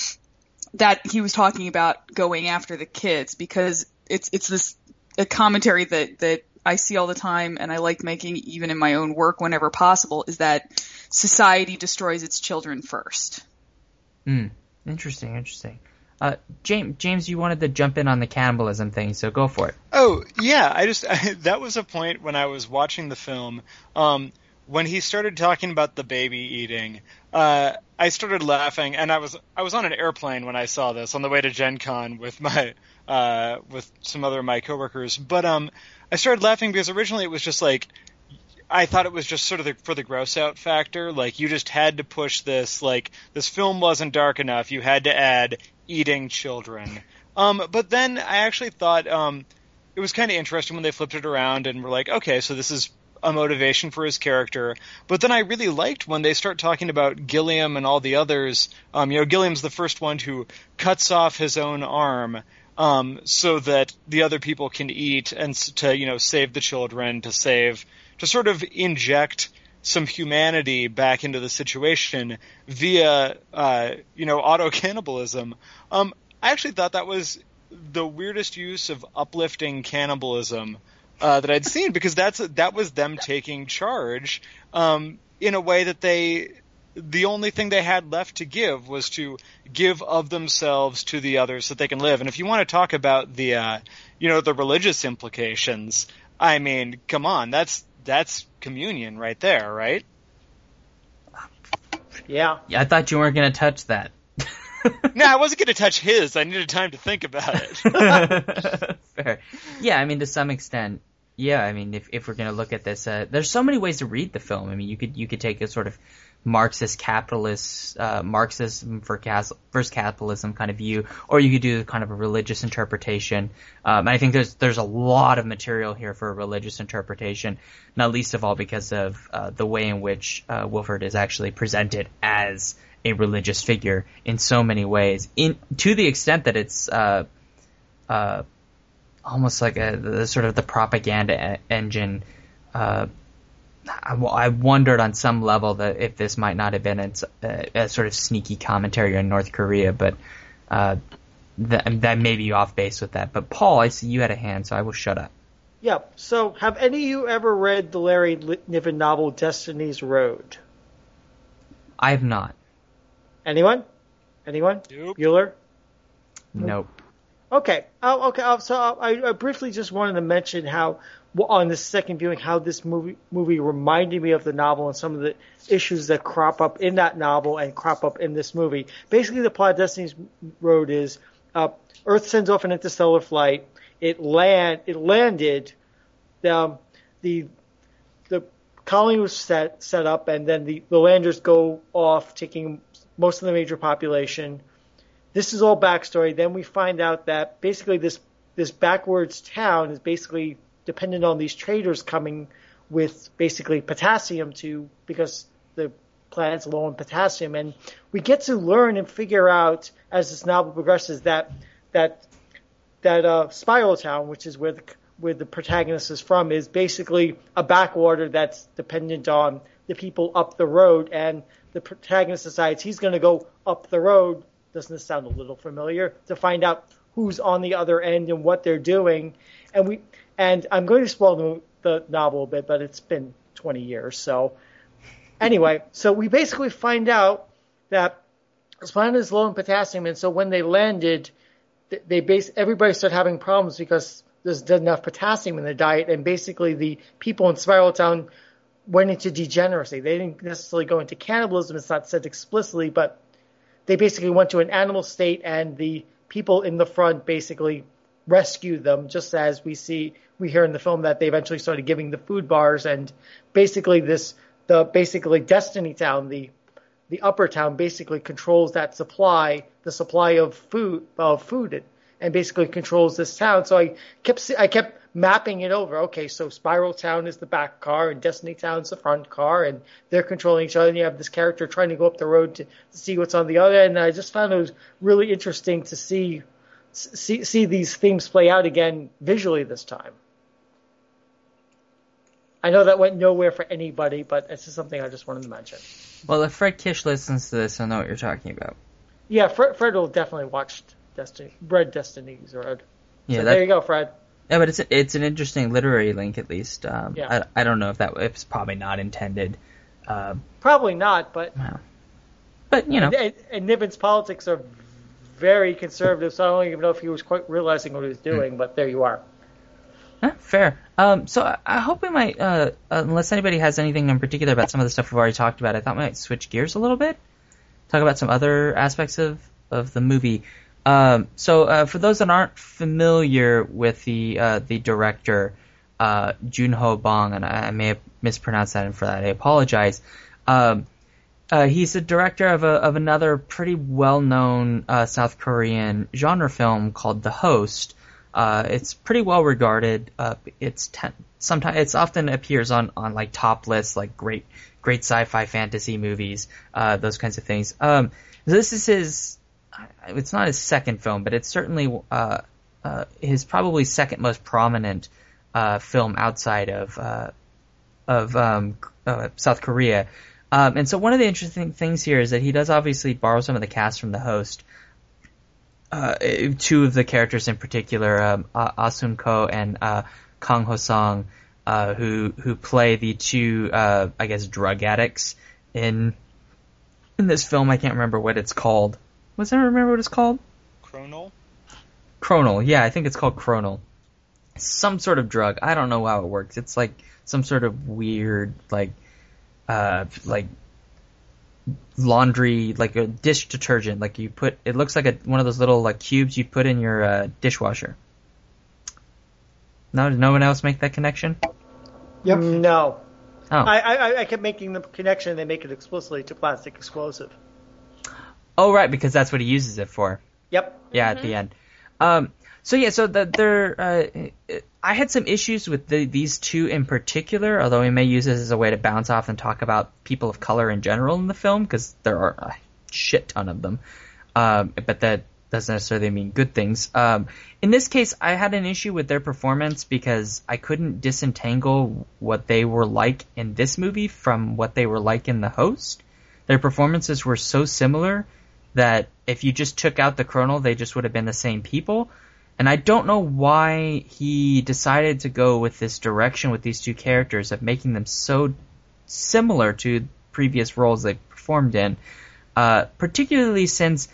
that he was talking about going after the kids, because it's it's this a commentary that, that I see all the time and I like making even in my own work whenever possible, is that society destroys its children first. Mm, interesting, interesting. Uh, James, James, you wanted to jump in on the cannibalism thing, so go for it. Oh, yeah, I just, I, that was a point when I was watching the film, um, when he started talking about the baby eating, uh, I started laughing, and I was, I was on an airplane when I saw this, on the way to Gen Con with my, uh, with some other of my coworkers, but, um, I started laughing because originally it was just like, I thought it was just sort of the, for the gross out factor, like, you just had to push this, like, this film wasn't dark enough, you had to add eating children. Um, but then I actually thought um, it was kind of interesting when they flipped it around and were like, okay, so this is a motivation for his character. But then I really liked when they start talking about Gilliam and all the others. Um, you know, Gilliam's the first one who cuts off his own arm um, so that the other people can eat and to, you know, save the children, to save, to sort of inject some humanity back into the situation via, uh, you know, auto-cannibalism. Um, I actually thought that was the weirdest use of uplifting cannibalism uh, that I'd seen, because that's that was them taking charge um, in a way that they the only thing they had left to give was to give of themselves to the others so that they can live. And if you want to talk about the uh, you know the religious implications, I mean, come on, that's that's communion right there, right? Yeah. Yeah, I thought you weren't going to touch that. No, I wasn't going to touch his. I needed time to think about it. Fair. Yeah, I mean, to some extent, yeah. I mean, if if we're going to look at this, uh, there's so many ways to read the film. I mean, you could you could take a sort of Marxist capitalist, uh, Marxism for cas- versus capitalism kind of view, or you could do kind of a religious interpretation. Um, and I think there's there's a lot of material here for a religious interpretation, not least of all because of uh, the way in which uh, Wilford is actually presented as a religious figure in so many ways, in to the extent that it's uh, uh, almost like a the, sort of the propaganda e- engine. Uh, I, I wondered on some level that if this might not have been a, a, a sort of sneaky commentary on North Korea, but uh, that, that may be off base with that. But Paul, I see you had a hand, so I will shut up. Yeah. So, have any of you ever read the Larry Niven novel Destiny's Road? I have not. Anyone? Anyone? Nope. Bueller? Nope. Okay. Oh, okay. Oh, so I, I briefly just wanted to mention how, on the second viewing, how this movie movie reminded me of the novel and some of the issues that crop up in that novel and crop up in this movie. Basically, the plot of Destiny's Road is uh, Earth sends off an interstellar flight. It land. It landed. Um, the the colony was set set up, and then the, the landers go off, taking most of the major population. This is all backstory. Then we find out that basically this this backwards town is basically dependent on these traders coming with basically potassium to because the planet's low on potassium, and we get to learn and figure out as this novel progresses that that that uh, Spiral Town, which is where the where the protagonist is from, is basically a backwater that's dependent on the people up the road, and the protagonist decides he's going to go up the road. Doesn't this sound a little familiar? To find out who's on the other end and what they're doing. And we and I'm going to spoil the, the novel a bit, but it's been twenty years. So anyway, so we basically find out that this planet is low in potassium, and so when they landed, they base everybody started having problems because there's not enough potassium in their diet, and basically the people in Spiral Town went into degeneracy. They didn't necessarily go into cannibalism. It's not said explicitly, but they basically went to an animal state, and the people in the front basically rescued them, just as we see, we hear in the film that they eventually started giving the food bars, and basically this, the basically Destiny Town, the the upper town basically controls that supply, the supply of food, of food, and basically controls this town. So I kept, I kept mapping it over. Okay, so Spiral Town is the back car, and Destiny Town's the front car, and they're controlling each other. And you have this character trying to go up the road to, to see what's on the other end. And I just found it was really interesting to see, see, see these themes play out again visually this time. I know that went nowhere for anybody, but it's just something I just wanted to mention. Well, if Fred Kish listens to this, he'll know what you're talking about. Yeah, Fred, Fred will definitely watch Destiny, read Destiny's Road. Yeah, so that, there you go, Fred. Yeah, but it's a, it's an interesting literary link, at least. Um, yeah. I, I don't know if that it's probably not intended. Um, probably not, but well, but you know, and, and Niven's politics are very conservative, so I don't even know if he was quite realizing what he was doing. Mm. But there you are. Yeah, fair. Um, so I, I hope we might, uh, unless anybody has anything in particular about some of the stuff we've already talked about, I thought we might switch gears a little bit, talk about some other aspects of, of the movie. Um, so uh, for those that aren't familiar with the uh, the director, uh, Joon-ho Bong, and I, I may have mispronounced that, and for that I apologize. Um, uh, he's the director of a, of another pretty well-known uh, South Korean genre film called The Host. Uh, it's pretty well regarded. Uh, it's ten, sometimes it's often appears on, on like top lists, like great great sci-fi fantasy movies, uh, those kinds of things. Um, this is his. It's not his second film, but it's certainly uh, uh, his probably second most prominent uh, film outside of uh, of um, uh, South Korea. Um, and so one of the interesting things here is that he does obviously borrow some of the cast from The Host. uh, two of the characters in particular, um, Ah Sun Ko and uh, Kang Ho Song, uh, who who play the two, uh, I guess, drug addicts in in this film. I can't remember what it's called. Was I remember what it's called? Chronal? Chronal, yeah, I think it's called Chronal. Some sort of drug. I don't know how it works. It's like some sort of weird, like, uh, like laundry, like a dish detergent. Like you put, it looks like a one of those little like cubes you put in your uh, dishwasher. No, did no one else make that connection? Yep. No. Oh. I, I I kept making the connection. They make it explicitly to plastic explosive. Oh, right, because that's what he uses it for. Yep. Yeah, Mm-hmm. at the end. Um, so yeah, so the, there, uh, I had some issues with the, these two in particular, although we may use this as a way to bounce off and talk about people of color in general in the film, because there are a shit ton of them. Um, but that doesn't necessarily mean good things. Um, in this case, I had an issue with their performance because I couldn't disentangle what they were like in this movie from what they were like in The Host. Their performances were so similar that if you just took out the Chronal, they just would have been the same people. And I don't know why he decided to go with this direction with these two characters of making them so similar to previous roles they've performed in, uh, particularly since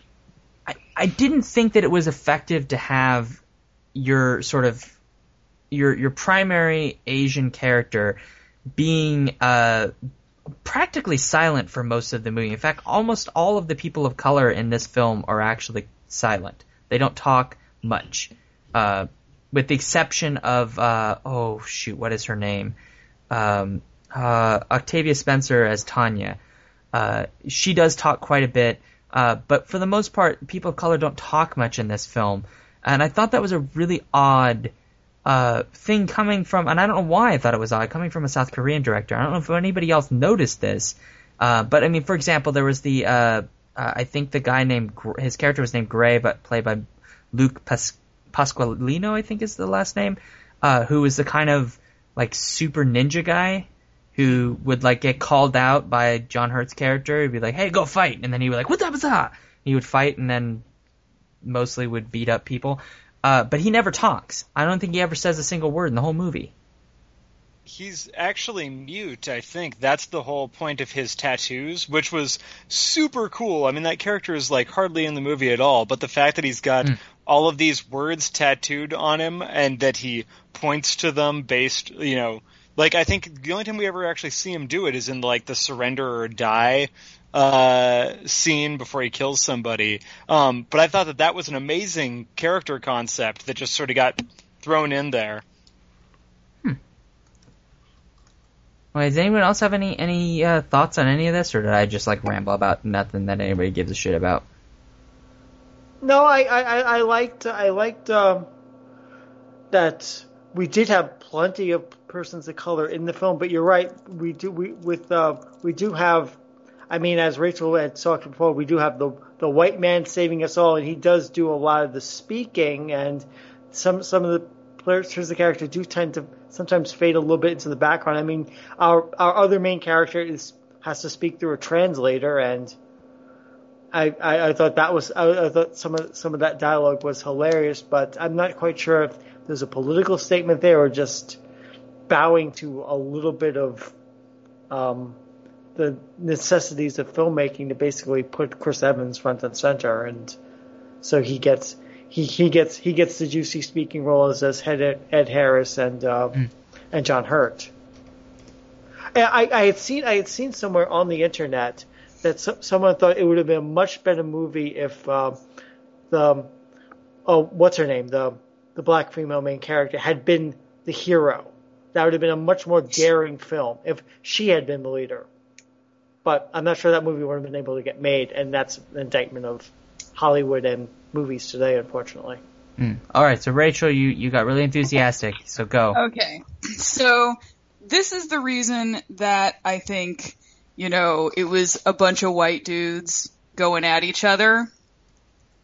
I, I didn't think that it was effective to have your sort of your your primary Asian character being uh, practically silent for most of the movie. In fact, almost all of the people of color in this film are actually silent. They don't talk much, uh, with the exception of uh, oh shoot, what is her name? Um, uh, Octavia Spencer as Tanya. Uh, she does talk quite a bit, uh, but for the most part, people of color don't talk much in this film, and I thought that was a really odd uh, thing coming from, and I don't know why I thought it was odd coming from a South Korean director. I don't know if anybody else noticed this, uh, but I mean, for example, there was the uh, uh, I think the guy named his character was named Gray, but played by Luke Pas- Pasqualino, I think is the last name, uh, who was the kind of like super ninja guy who would like get called out by John Hurt's character. He'd be like, "Hey, go fight," and then he would like, "What the that?" He would fight and then mostly would beat up people. Uh, but he never talks. I don't think he ever says a single word in the whole movie. He's actually mute, I think. That's the whole point of his tattoos, which was super cool. I mean, that character is like hardly in the movie at all, but the fact that he's got mm. all of these words tattooed on him and that he points to them based, you know, like I think the only time we ever actually see him do it is in like the surrender or die uh, scene before he kills somebody. Um, but I thought that that was an amazing character concept that just sort of got thrown in there. Wait, does anyone else have any any uh, thoughts on any of this, or did I just like ramble about nothing that anybody gives a shit about? No, I I, I liked I liked um, that we did have plenty of persons of color in the film, but you're right. We do we with uh, we do have. I mean, as Rachel had talked before, we do have the the white man saving us all, and he does do a lot of the speaking, and some some of the players, the character, do tend to sometimes fade a little bit into the background. I mean, our our other main character is has to speak through a translator, and I I, I thought that was I, I thought some of some of that dialogue was hilarious, but I'm not quite sure if there's a political statement there or just bowing to a little bit of um, the necessities of filmmaking to basically put Chris Evans front and center, and so he gets. He, he gets he gets the juicy speaking roles as Ed, Ed Harris and uh, mm. and John Hurt. I, I had seen I had seen somewhere on the internet that so, someone thought it would have been a much better movie if uh, the oh what's her name the the black female main character had been the hero. That would have been a much more daring film if she had been the leader. But I'm not sure that movie would have been able to get made, and that's an indictment of Hollywood and movies today, unfortunately. Mm. All right, so Rachel, you, you got really enthusiastic, so go. Okay, so this is the reason that I think, you know, it was a bunch of white dudes going at each other.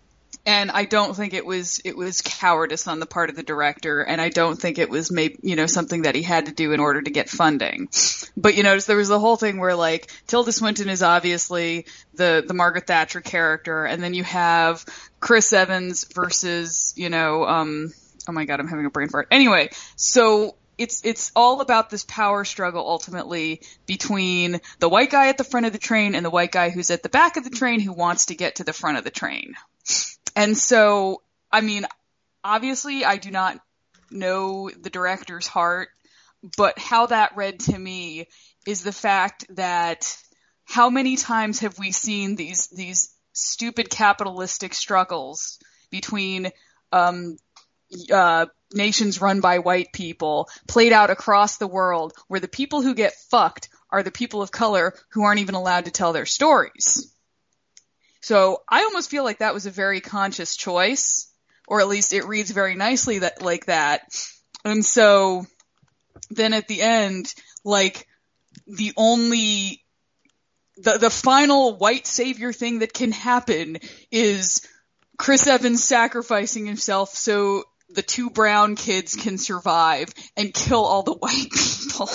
And I don't think it was it was cowardice on the part of the director, and I don't think it was maybe, you know, something that he had to do in order to get funding. But, you know, there was the whole thing where, like, Tilda Swinton is obviously the, the Margaret Thatcher character, and then you have Chris Evans versus, you know, um, oh my god, I'm having a brain fart. Anyway, so it's it's all about this power struggle ultimately between the white guy at the front of the train and the white guy who's at the back of the train who wants to get to the front of the train. And so, I mean, obviously I do not know the director's heart, but how that read to me is the fact that how many times have we seen these these stupid capitalistic struggles between um, uh, nations run by white people played out across the world, where the people who get fucked are the people of color who aren't even allowed to tell their stories. So I almost feel like that was a very conscious choice, or at least it reads very nicely that like that. And so then at the end, like the only, the, the final white savior thing that can happen is Chris Evans sacrificing himself so the two brown kids can survive and kill all the white people.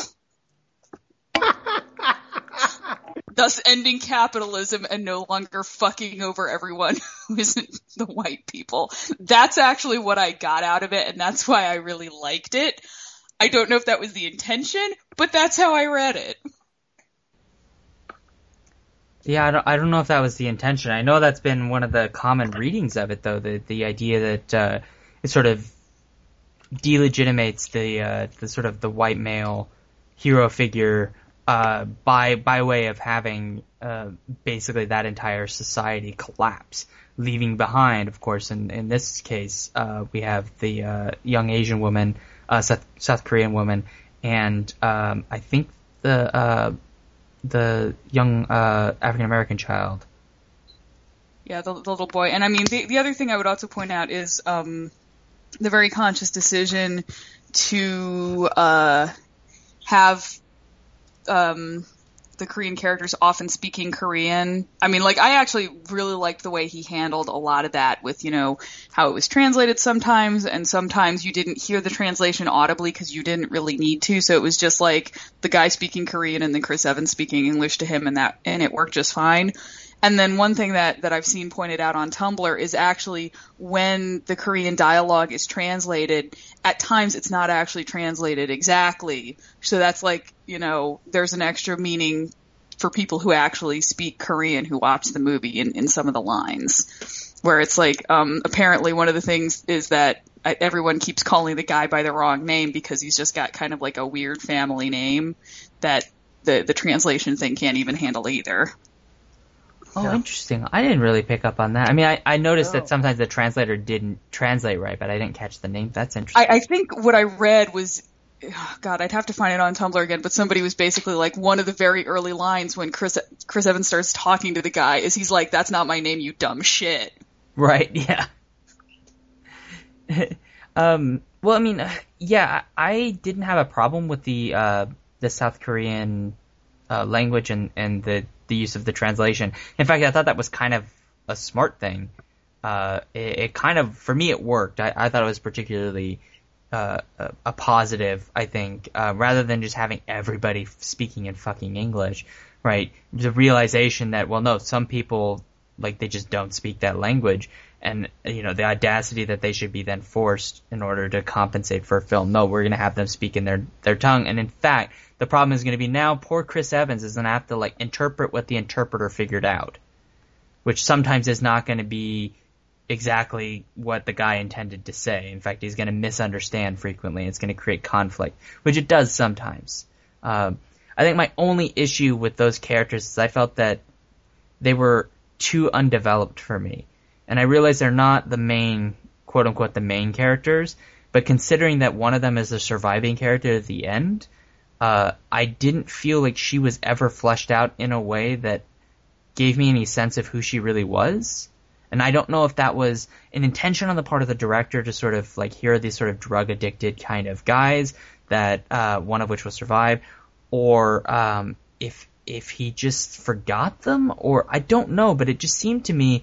Thus ending capitalism and no longer fucking over everyone who isn't the white people. That's actually what I got out of it, and that's why I really liked it. I don't know if that was the intention, but that's how I read it. Yeah, I don't, I don't know if that was the intention. I know that's been one of the common readings of it, though, the the idea that uh, it sort of delegitimates the uh, the sort of the white male hero figure uh, by by way of having uh, basically that entire society collapse, leaving behind, of course, in in this case, uh, we have the uh, young Asian woman, uh, South, South Korean woman, and um, I think the uh, the young uh, African American child. Yeah, the, the little boy. And I mean, the, the other thing I would also point out is um, the very conscious decision to uh, have um, the Korean characters often speaking Korean. I mean, like, I actually really liked the way he handled a lot of that with, you know, how it was translated sometimes, and sometimes you didn't hear the translation audibly because you didn't really need to, so it was just like the guy speaking Korean and then Chris Evans speaking English to him, and that and it worked just fine. And then one thing that, that I've seen pointed out on Tumblr is actually when the Korean dialogue is translated, at times it's not actually translated exactly. So that's like, you know, there's an extra meaning for people who actually speak Korean who watch the movie in, in some of the lines. Where it's like, um, apparently one of the things is that everyone keeps calling the guy by the wrong name because he's just got kind of like a weird family name that the, the translation thing can't even handle either. Oh, yeah. Interesting. I didn't really pick up on that. I mean, I, I noticed Oh. that sometimes the translator didn't translate right, but I didn't catch the name. That's interesting. I, I think what I read was, oh God, I'd have to find it on Tumblr again, but somebody was basically like, one of the very early lines when Chris Chris Evans starts talking to the guy is he's like, "That's not my name, you dumb shit." Right, yeah. um, well, I mean, yeah, I didn't have a problem with the uh, the South Korean uh, language and, and the, the use of the translation. In fact, I thought that was kind of a smart thing. Uh, it, it kind of, for me, it worked. I, I thought it was particularly uh, a, a positive, I think, uh, rather than just having everybody speaking in fucking English, right? The realization that, well, no, some people, like, they just don't speak that language. And, you know, the audacity that they should be then forced in order to compensate for a film. No, we're going to have them speak in their, their tongue. And in fact, the problem is going to be now poor Chris Evans is going to have to, like, interpret what the interpreter figured out, which sometimes is not going to be exactly what the guy intended to say. In fact, he's going to misunderstand frequently, and it's going to create conflict, which it does sometimes. Um, I think my only issue with those characters is I felt that they were too undeveloped for me. And I realize they're not the main, quote-unquote, the main characters, but considering that one of them is a surviving character at the end, uh, I didn't feel like she was ever fleshed out in a way that gave me any sense of who she really was. And I don't know if that was an intention on the part of the director to sort of, like, here are these sort of drug-addicted kind of guys, that uh, one of which will survive, or um, if if he just forgot them, or I don't know, but it just seemed to me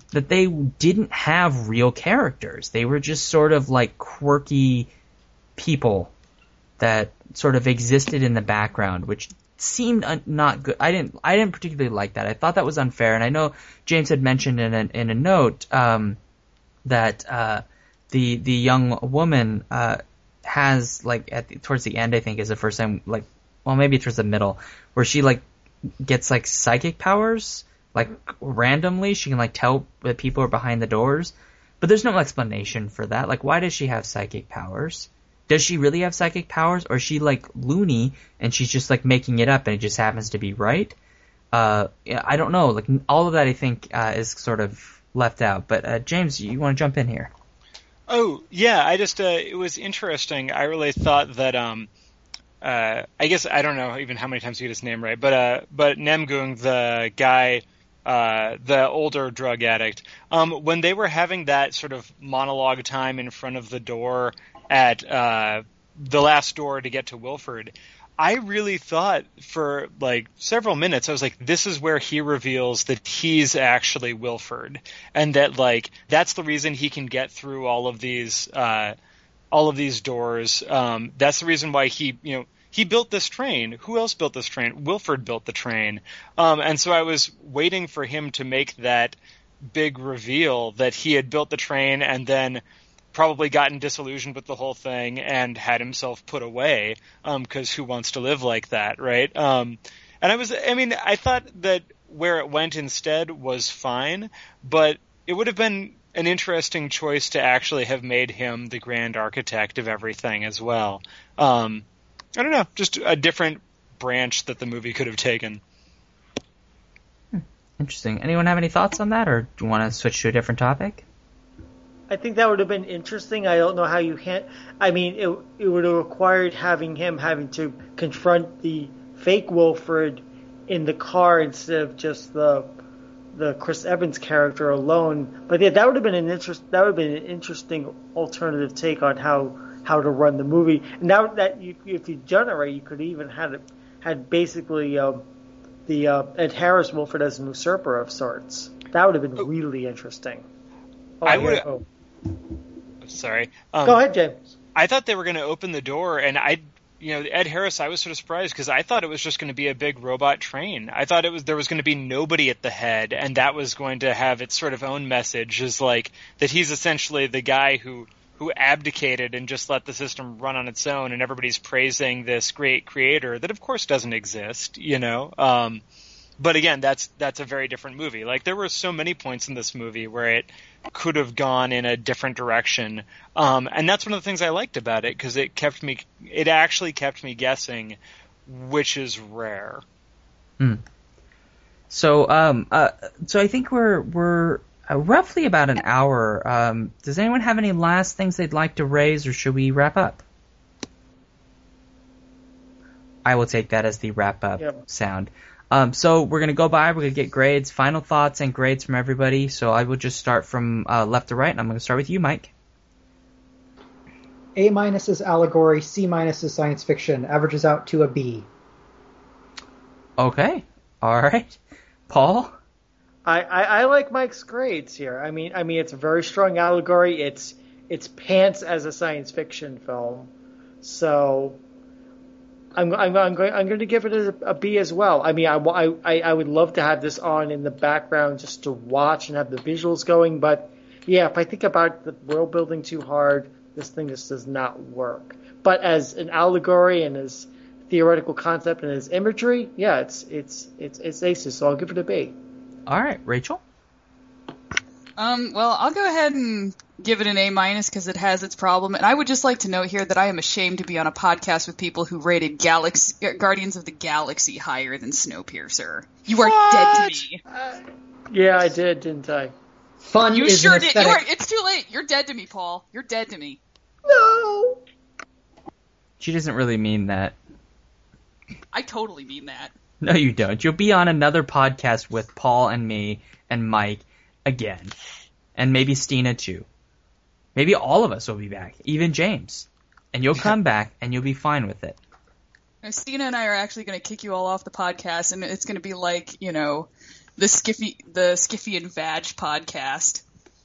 that they didn't have real characters. They were just sort of like quirky people that sort of existed in the background, which seemed un- not good. I didn't I didn't particularly like that. I thought that was unfair, and I know James had mentioned in a, in a note um, that uh, the the young woman uh, has like at the, towards the end, I think is the first time, like, well, maybe towards the middle, where she like gets like psychic powers, like randomly. She can like tell that people are behind the doors, but there's no explanation for that. Like, why does she have psychic powers? Does she really have psychic powers, or is she like loony and she's just like making it up and it just happens to be right? Uh, I don't know. Like, all of that I think uh, is sort of left out. But uh, James, you want to jump in here? Oh, yeah, I just, uh, it was interesting. I really thought that, um, uh, I guess, I don't know even how many times you get his name right, but, uh, but Namgung, the guy, uh, the older drug addict, um, when they were having that sort of monologue time in front of the door at, uh, the last door to get to Wilford, I really thought for like several minutes, I was like, this is where he reveals that he's actually Wilford, and that like that's the reason he can get through all of these uh, all of these doors. Um, that's the reason why he, you know, he built this train. Who else built this train? Wilford built the train. Um, and so I was waiting for him to make that big reveal that he had built the train and then probably gotten disillusioned with the whole thing and had himself put away, um, because who wants to live like that, right? Um, and I was, I mean, I thought that where it went instead was fine, but it would have been an interesting choice to actually have made him the grand architect of everything as well. Um, I don't know, just a different branch that the movie could have taken. Interesting. Anyone have any thoughts on that, or do you want to switch to a different topic? I think that would have been interesting. I don't know how you can. I mean, it it would have required having him having to confront the fake Wilford in the car instead of just the the Chris Evans character alone. But yeah, that would have been an interest. That would have been an interesting alternative take on how, how to run the movie. And now that you, if you generate, you could even had it had basically um, the uh, Ed Harris Wilford as an usurper of sorts. That would have been really interesting. Oh, I would. Oh. Sorry. Um, Go ahead, James. I thought they were going to open the door, and I, you know, Ed Harris, I was sort of surprised because I thought it was just going to be a big robot train. I thought it was there was going to be nobody at the head, and that was going to have its sort of own message, is like that he's essentially the guy who who abdicated and just let the system run on its own, and everybody's praising this great creator that, of course, doesn't exist, you know. Um, but again, that's that's a very different movie. Like, there were so many points in this movie where it could have gone in a different direction. Um, and that's one of the things I liked about it, because it kept me, it actually kept me guessing, which is rare. Hmm. So, um, uh, so I think we're, we're uh, roughly about an hour. Um, does anyone have any last things they'd like to raise, or should we wrap up? I will take that as the wrap up yep. sound. Um, so we're going to go by, we're going to get grades, final thoughts and grades from everybody. So I will just start from uh, left to right, and I'm going to start with you, Mike. A minus is allegory, C minus is science fiction, averages out to a B. Okay. All right. Paul? I, I, I like Mike's grades here. I mean, I mean, it's a very strong allegory. It's, it's pants as a science fiction film. So I'm I'm I'm going I'm going to give it a, a B as well. I mean, I, I I would love to have this on in the background just to watch and have the visuals going, but yeah, if I think about the world building too hard, this thing just does not work. But as an allegory and as theoretical concept and as imagery, yeah, it's it's it's it's aces. So I'll give it a B. All right, Rachel. Um, well, I'll go ahead and give it an A minus because it has its problem. And I would just like to note here that I am ashamed to be on a podcast with people who rated Galaxy, Guardians of the Galaxy higher than Snowpiercer. You what? are dead to me. Uh, yeah, I did, didn't I? Fun you is sure an did. You are, it's too late. You're dead to me, Paul. You're dead to me. No. She doesn't really mean that. I totally mean that. No, you don't. You'll be on another podcast with Paul and me and Mike again. And maybe Stina too. Maybe all of us will be back. Even James. And you'll come back and you'll be fine with it. Now, Stina and I are actually going to kick you all off the podcast, and it's going to be like, you know, The Skiffy, the Skiffy and Vag podcast.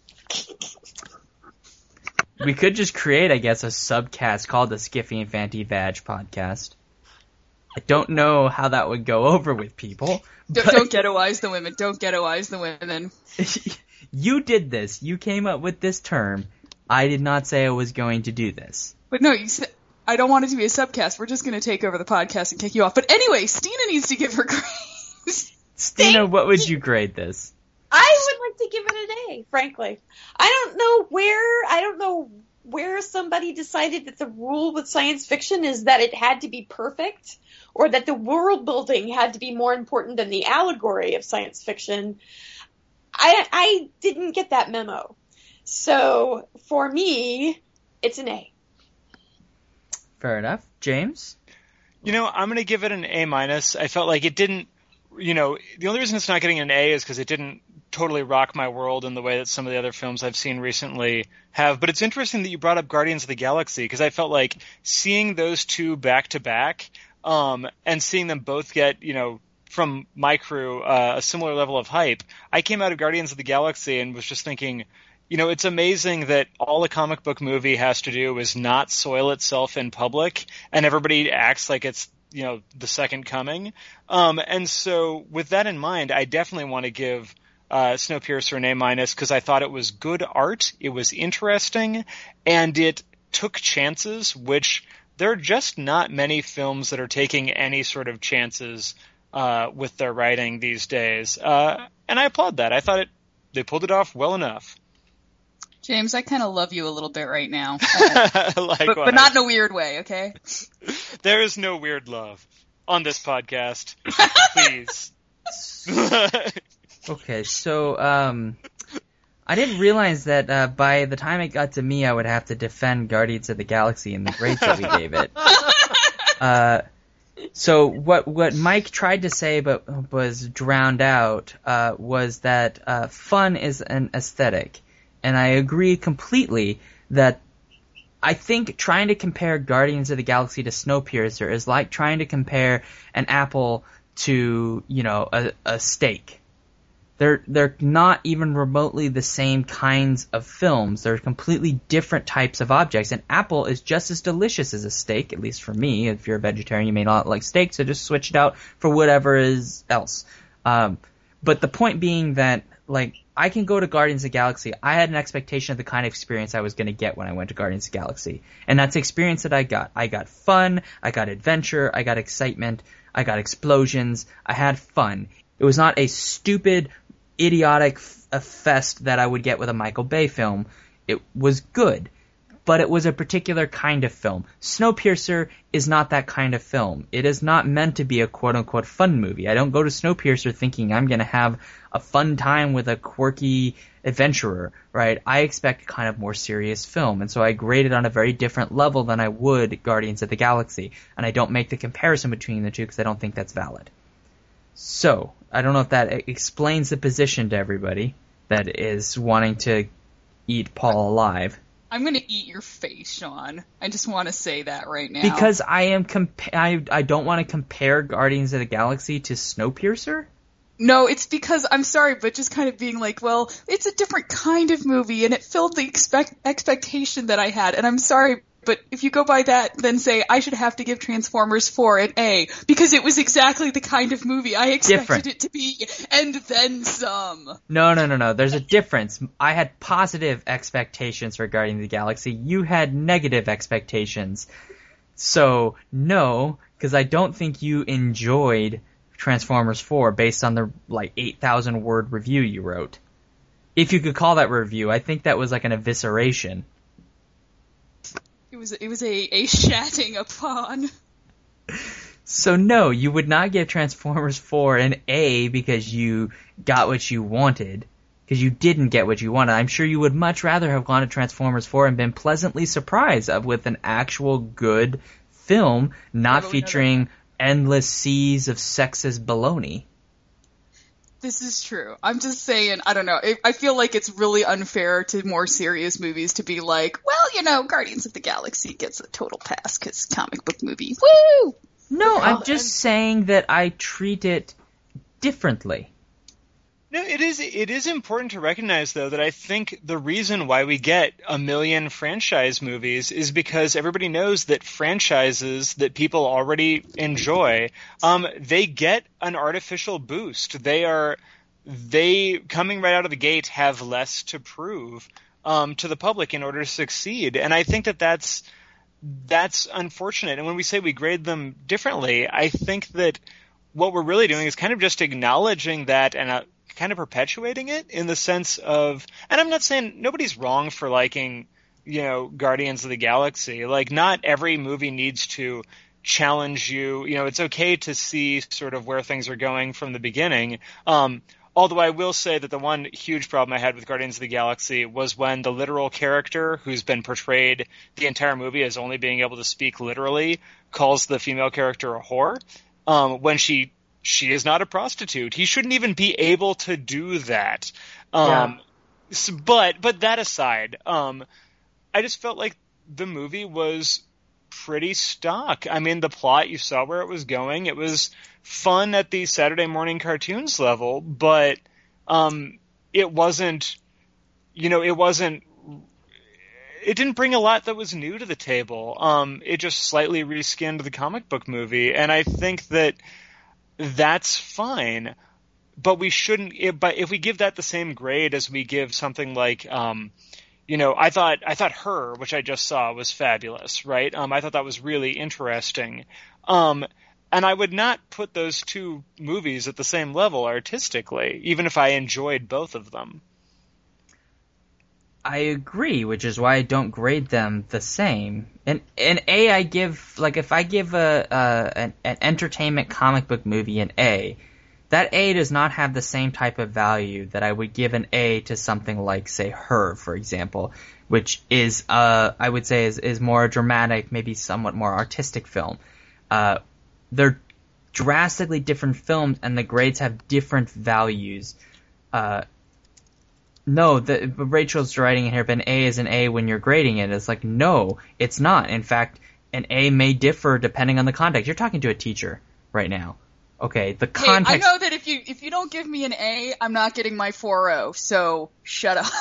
We could just create, I guess, a subcast called the Skiffy and Fanty Vag podcast. I don't know how that would go over with people. Don't, don't ghettoize the women. Don't ghettoize the women. You did this. You came up with this term. I did not say I was going to do this. But no, you said, I don't want it to be a subcast. We're just going to take over the podcast and kick you off. But anyway, Stina needs to give her grades. Stina, Thank what would you grade this? I would like to give it an A, frankly. I don't know where, I don't know where somebody decided that the rule with science fiction is that it had to be perfect, or that the world building had to be more important than the allegory of science fiction. I, I didn't get that memo. So, for me, it's an A. Fair enough. James? You know, I'm going to give it an A minus. I felt like it didn't, you know, the only reason it's not getting an A is because it didn't totally rock my world in the way that some of the other films I've seen recently have. But it's interesting that you brought up Guardians of the Galaxy, because I felt like seeing those two back to back, um, and seeing them both get, you know, from my crew, uh, a similar level of hype, I came out of Guardians of the Galaxy and was just thinking, you know, it's amazing that all a comic book movie has to do is not soil itself in public, and everybody acts like it's, you know, the second coming. Um, and so with that in mind, I definitely want to give uh, Snowpiercer an A minus, because I thought it was good art, it was interesting, and it took chances, which there are just not many films that are taking any sort of chances uh, with their writing these days. Uh, and I applaud that. I thought it they pulled it off well enough. James, I kind of love you a little bit right now. but, but not in a weird way, okay? There is no weird love on this podcast. Please. Okay, so um, I didn't realize that uh, by the time it got to me, I would have to defend Guardians of the Galaxy and the grades that we gave it. Uh, so what what Mike tried to say but was drowned out uh, was that uh, fun is an aesthetic. And I agree completely that I think trying to compare Guardians of the Galaxy to Snowpiercer is like trying to compare an apple to, you know, a, a steak. They're they're not even remotely the same kinds of films. They're completely different types of objects. An apple is just as delicious as a steak, at least for me. If you're a vegetarian, you may not like steak, so just switch it out for whatever is else. Um, but the point being that, like, I can go to Guardians of the Galaxy. I had an expectation of the kind of experience I was going to get when I went to Guardians of the Galaxy. And that's the experience that I got. I got fun, I got adventure, I got excitement, I got explosions, I had fun. It was not a stupid, idiotic f- a fest that I would get with a Michael Bay film. It was good. But it was a particular kind of film. Snowpiercer is not that kind of film. It is not meant to be a quote-unquote fun movie. I don't go to Snowpiercer thinking I'm going to have a fun time with a quirky adventurer, right? I expect a kind of more serious film. And so I grade it on a very different level than I would Guardians of the Galaxy. And I don't make the comparison between the two because I don't think that's valid. So, I don't know if that explains the position to everybody that is wanting to eat Paul alive. I'm going to eat your face, Sean. I just want to say that right now. Because I am compa- I, I don't want to compare Guardians of the Galaxy to Snowpiercer? No, it's because, I'm sorry, but just kind of being like, well, it's a different kind of movie, and it filled the expect- expectation that I had, and I'm sorry, but if you go by that, then say, I should have to give Transformers four an A, because it was exactly the kind of movie I expected different. it to be, and then some. No, no, no, no, there's a difference. I had positive expectations for Guardians of the Galaxy. You had negative expectations. So, no, because I don't think you enjoyed Transformers four based on the, like, eight thousand word review you wrote. If you could call that review, I think that was like an evisceration. It was it was a, a shatting upon. So no, you would not give Transformers four an A because you got what you wanted. Because you didn't get what you wanted. I'm sure you would much rather have gone to Transformers four and been pleasantly surprised of with an actual good film, not yeah, featuring endless seas of sexist baloney. This is true. I'm just saying, I don't know. I feel like it's really unfair to more serious movies to be like, well, you know, Guardians of the Galaxy gets a total pass because comic book movie. Woo! No, I'm just saying that I treat it differently. No, it is it is important to recognize, though, that I think the reason why we get a million franchise movies is because everybody knows that franchises that people already enjoy, um, they get an artificial boost. They are they coming right out of the gate have less to prove um, to the public in order to succeed, and I think that that's that's unfortunate. And when we say we grade them differently, I think that what we're really doing is kind of just acknowledging that and uh, kind of perpetuating it in the sense of, and I'm not saying nobody's wrong for liking, you know, Guardians of the Galaxy. Like, not every movie needs to challenge you. You know, it's okay to see sort of where things are going from the beginning. Um, although I will say that the one huge problem I had with Guardians of the Galaxy was when the literal character, who's been portrayed the entire movie as only being able to speak literally, calls the female character a whore, um, when she She is not a prostitute. He shouldn't even be able to do that. Um, yeah. so, but but that aside, um, I just felt like the movie was pretty stock. I mean, the plot, you saw where it was going. It was fun at the Saturday morning cartoons level, but um, it wasn't, you know, it wasn't, it didn't bring a lot that was new to the table. Um, it just slightly reskinned the comic book movie, and I think that that's fine, but we shouldn't. If, but if we give that the same grade as we give something like, um, you know, I thought I thought Her, which I just saw, was fabulous, right? Um, I thought that was really interesting, um, and I would not put those two movies at the same level artistically, even if I enjoyed both of them. I agree, which is why I don't grade them the same. And an A, I give, like, if I give a, a an, an entertainment comic book movie an A, that A does not have the same type of value that I would give an A to something like, say, Her, for example, which is, uh, I would say, is, is more dramatic, maybe somewhat more artistic film. Uh, they're drastically different films, and the grades have different values. Uh, No, the, Rachel's writing it here, but an A is an A when you're grading it. It's like, no, it's not. In fact, an A may differ depending on the context. You're talking to a teacher right now. Okay, the context... Hey, I know that if you if you don't give me an A, I'm not getting my four oh, so shut up.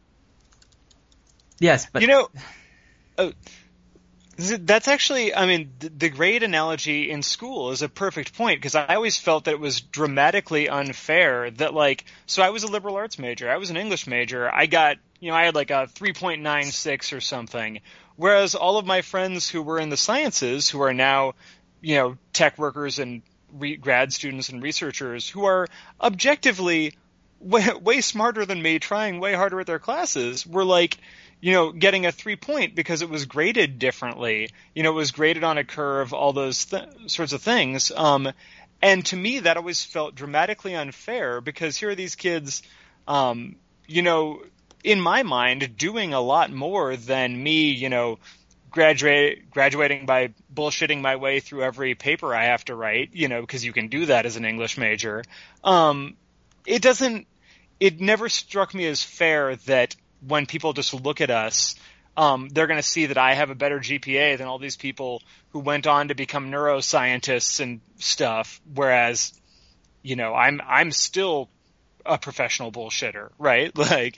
Yes, but... You know, uh, that's actually, I mean, the grade analogy in school is a perfect point, because I always felt that it was dramatically unfair that, like, so I was a liberal arts major, I was an English major, I got, you know, I had like a three point nine six or something, whereas all of my friends who were in the sciences, who are now, you know, tech workers and re- grad students and researchers, who are objectively way, way smarter than me, trying way harder at their classes, were like, you know, getting a three point because it was graded differently. You know, it was graded on a curve, all those th- sorts of things. Um, and to me, that always felt dramatically unfair, because here are these kids, um, you know, in my mind, doing a lot more than me, you know, graduate, graduating by bullshitting my way through every paper I have to write, you know, because you can do that as an English major. Um, it doesn't, it never struck me as fair that when people just look at us, um, they're going to see that I have a better G P A than all these people who went on to become neuroscientists and stuff. Whereas, you know, I'm I'm still a professional bullshitter, right? Like,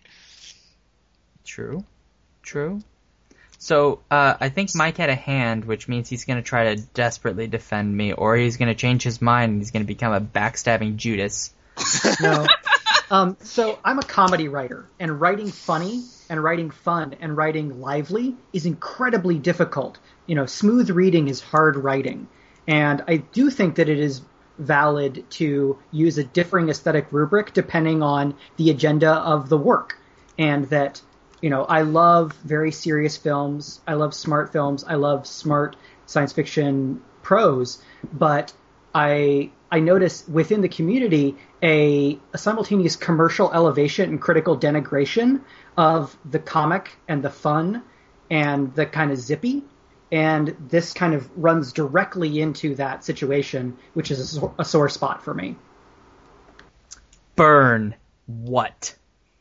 true, true. So uh, I think Mike had a hand, which means he's going to try to desperately defend me, or he's going to change his mind and he's going to become a backstabbing Judas. No. Um, so I'm a comedy writer, and writing funny and writing fun and writing lively is incredibly difficult. You know, smooth reading is hard writing. And I do think that it is valid to use a differing aesthetic rubric depending on the agenda of the work. And that, you know, I love very serious films. I love smart films. I love smart science fiction prose. But I... I notice within the community a, a simultaneous commercial elevation and critical denigration of the comic and the fun and the kind of zippy. And this kind of runs directly into that situation, which is a, a sore spot for me. Burn what?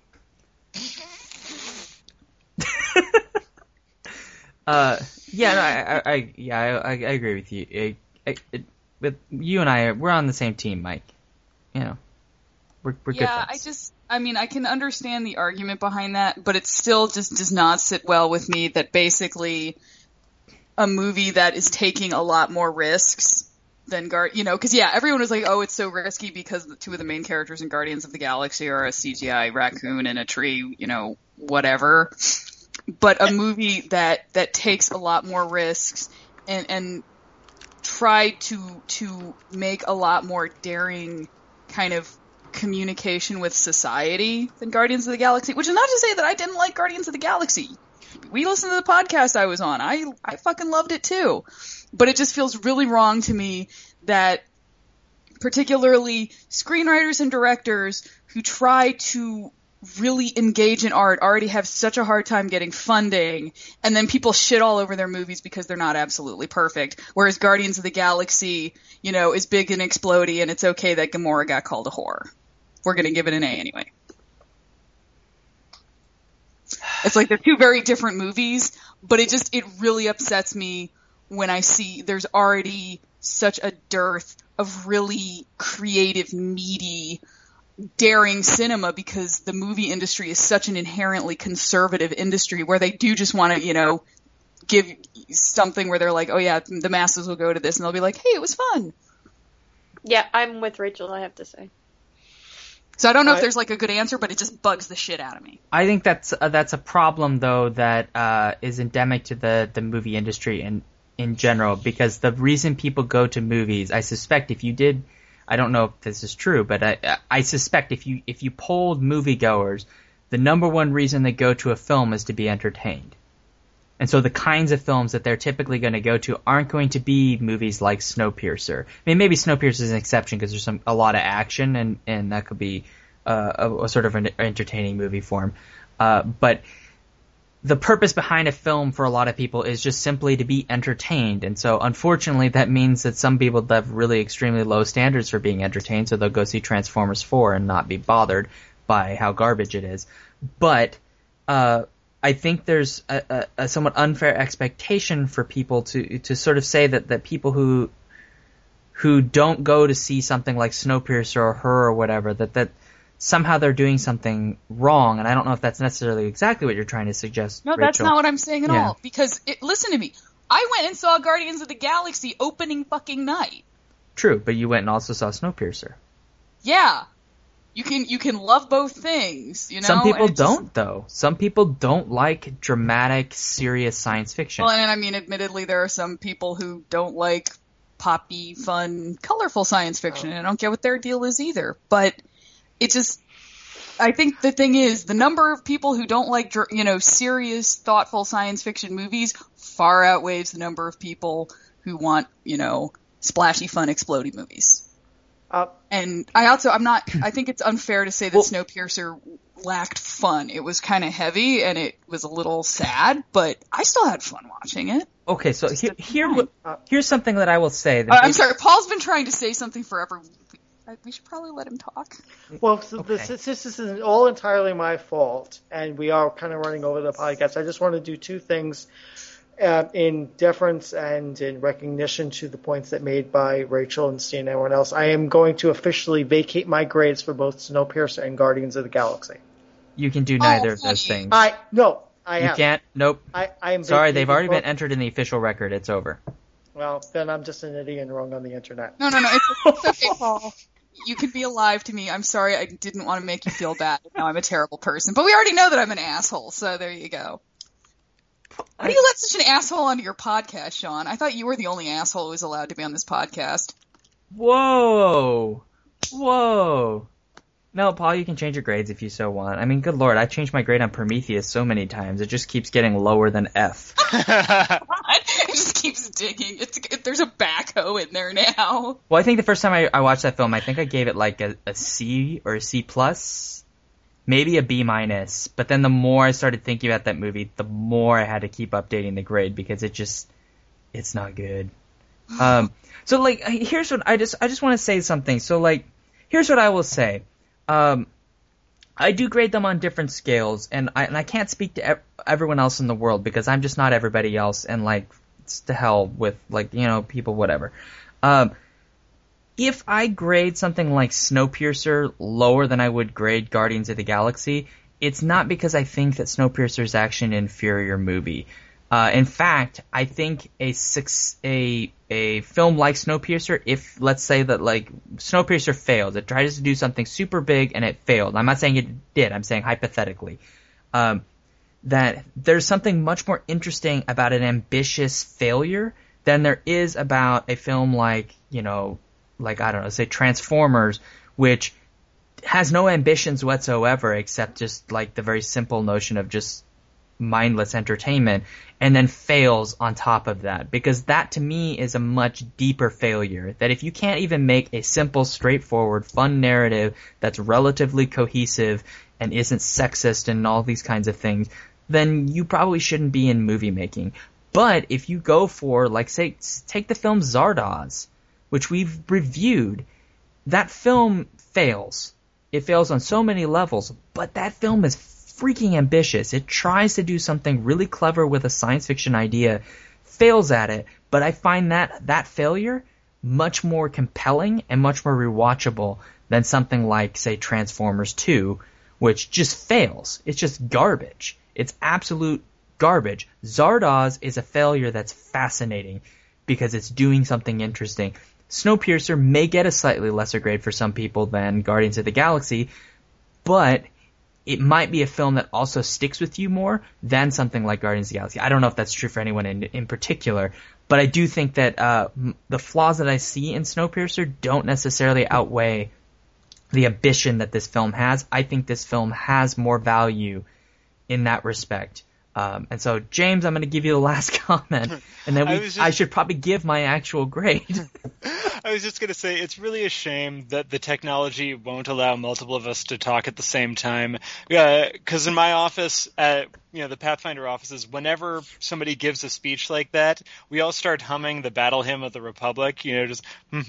uh, yeah, no, I, I, I, yeah, I, I agree with you. I, I, it, But you and I, we're on the same team, Mike. You know. We're, we're yeah, good friends. I just, I mean, I can understand the argument behind that, but it still just does not sit well with me that basically a movie that is taking a lot more risks than Guard, you know, because yeah, everyone was like, oh, it's so risky because the two of the main characters in Guardians of the Galaxy are a C G I raccoon in a tree, you know, whatever. But a movie that that takes a lot more risks and and tried to to make a lot more daring kind of communication with society than Guardians of the Galaxy, which is not to say that I didn't like Guardians of the Galaxy. We listened to the podcast I was on. I I fucking loved it too. But it just feels really wrong to me that particularly screenwriters and directors who try to really engage in art already have such a hard time getting funding, and then people shit all over their movies because they're not absolutely perfect. Whereas Guardians of the Galaxy, you know, is big and explodey, and it's okay that Gamora got called a whore. We're going to give it an A anyway. It's like they're two very different movies, but it just, it really upsets me when I see there's already such a dearth of really creative, meaty, daring cinema because the movie industry is such an inherently conservative industry where they do just want to, you know, give something where they're like, oh yeah, the masses will go to this, and they'll be like, hey, it was fun. Yeah, I'm with Rachel, I have to say. So I don't know if there's like a good answer, but it just bugs the shit out of me. I think that's uh, that's a problem though that uh, is endemic to the, the movie industry in in general, because the reason people go to movies, I suspect if you did, I don't know if this is true, but I I suspect if you if you polled moviegoers, the number one reason they go to a film is to be entertained. And so the kinds of films that they're typically going to go to aren't going to be movies like Snowpiercer. I mean, maybe Snowpiercer is an exception because there's some a lot of action, and, and that could be uh, a, a sort of an entertaining movie form. Uh, but the purpose behind a film for a lot of people is just simply to be entertained. And so unfortunately that means that some people have really extremely low standards for being entertained, so they'll go see Transformers four and not be bothered by how garbage it is. But uh I think there's a, a, a somewhat unfair expectation for people to to sort of say that, that people who who don't go to see something like Snowpiercer or Her or whatever, that, that somehow they're doing something wrong. And I don't know if that's necessarily exactly what you're trying to suggest, No, that's Rachel. not what I'm saying at Yeah. all. Because, it, listen to me, I went and saw Guardians of the Galaxy opening fucking night. True, but you went and also saw Snowpiercer. Yeah. You can you can love both things, you know? Some people and it just- don't, though. Some people don't like dramatic, serious science fiction. Well, and I mean, admittedly, there are some people who don't like poppy, fun, colorful science fiction, and I don't get what their deal is either. But it just, I think the thing is, the number of people who don't like, dr- you know, serious, thoughtful science fiction movies far outweighs the number of people who want, you know, splashy, fun, explodey movies. Uh, and I also, I'm not, I think it's unfair to say that well, Snowpiercer lacked fun. It was kind of heavy and it was a little sad, but I still had fun watching it. Okay, so here, here here's something that I will say. That uh, I'm sorry, Paul's been trying to say something forever. We should probably let him talk. Well, so okay. this, this is all entirely my fault, and we are kind of running over the podcast. I just want to do two things. Uh, in deference and in recognition to the points that made by Rachel and Steve and everyone else, I am going to officially vacate my grades for both Snowpiercer and Guardians of the Galaxy. You can do neither oh, of those things. I no, I you have. can't. Nope. I, I am. Sorry, they've already both. been entered in the official record. It's over. Well, then I'm just an idiot and wrong on the internet. No, no, no. It's, it's okay, Paul. You can be alive to me. I'm sorry, I didn't want to make you feel bad. Now I'm a terrible person, but we already know that I'm an asshole. So there you go. Why do you let such an asshole onto your podcast, Sean? I thought you were the only asshole who was allowed to be on this podcast. Whoa. Whoa. No, Paul, you can change your grades if you so want. I mean, good lord, I changed my grade on Prometheus so many times. It just keeps getting lower than F. It just keeps digging. It's, it, there's a backhoe in there now. Well, I think the first time I, I watched that film, I think I gave it like a, a C or a C plus. Maybe a B minus, but then the more I started thinking about that movie, the more I had to keep updating the grade because it just, it's not good. Um, so like, here's what I just, I just want to say something. So like, here's what I will say. Um, I do grade them on different scales, and I, and I can't speak to ev- everyone else in the world because I'm just not everybody else, and like, it's to hell with like, you know, people, whatever. Um, if I grade something like Snowpiercer lower than I would grade Guardians of the Galaxy, it's not because I think that Snowpiercer is actually an inferior movie. Uh, in fact, I think a six, a a film like Snowpiercer, if let's say that like Snowpiercer failed, it tries to do something super big and it failed. I'm not saying it did. I'm saying hypothetically, um, that there's something much more interesting about an ambitious failure than there is about a film like, you know, like I don't know, say Transformers, which has no ambitions whatsoever except just like the very simple notion of just mindless entertainment, and then fails on top of that, because that to me is a much deeper failure. That if you can't even make a simple, straightforward, fun narrative that's relatively cohesive and isn't sexist and all these kinds of things, then you probably shouldn't be in movie making. But if you go for, like, say, take the film Zardoz, which we've reviewed, that film fails. It fails on so many levels, but that film is freaking ambitious. It tries to do something really clever with a science fiction idea, fails at it, but I find that that failure much more compelling and much more rewatchable than something like, say, Transformers two, which just fails. It's just garbage. It's absolute garbage. Zardoz is a failure that's fascinating because it's doing something interesting. Snowpiercer may get a slightly lesser grade for some people than Guardians of the Galaxy, but it might be a film that also sticks with you more than something like Guardians of the Galaxy. I don't know if that's true for anyone in, in particular, but I do think that uh, the flaws that I see in Snowpiercer don't necessarily outweigh the ambition that this film has. I think this film has more value in that respect. Um, and so, James, I'm going to give you the last comment, and then we, I, just, I should probably give my actual grade. I was just going to say, it's really a shame that the technology won't allow multiple of us to talk at the same time. Because uh, in my office, at you know the Pathfinder offices, whenever somebody gives a speech like that, we all start humming the Battle Hymn of the Republic. You know, just like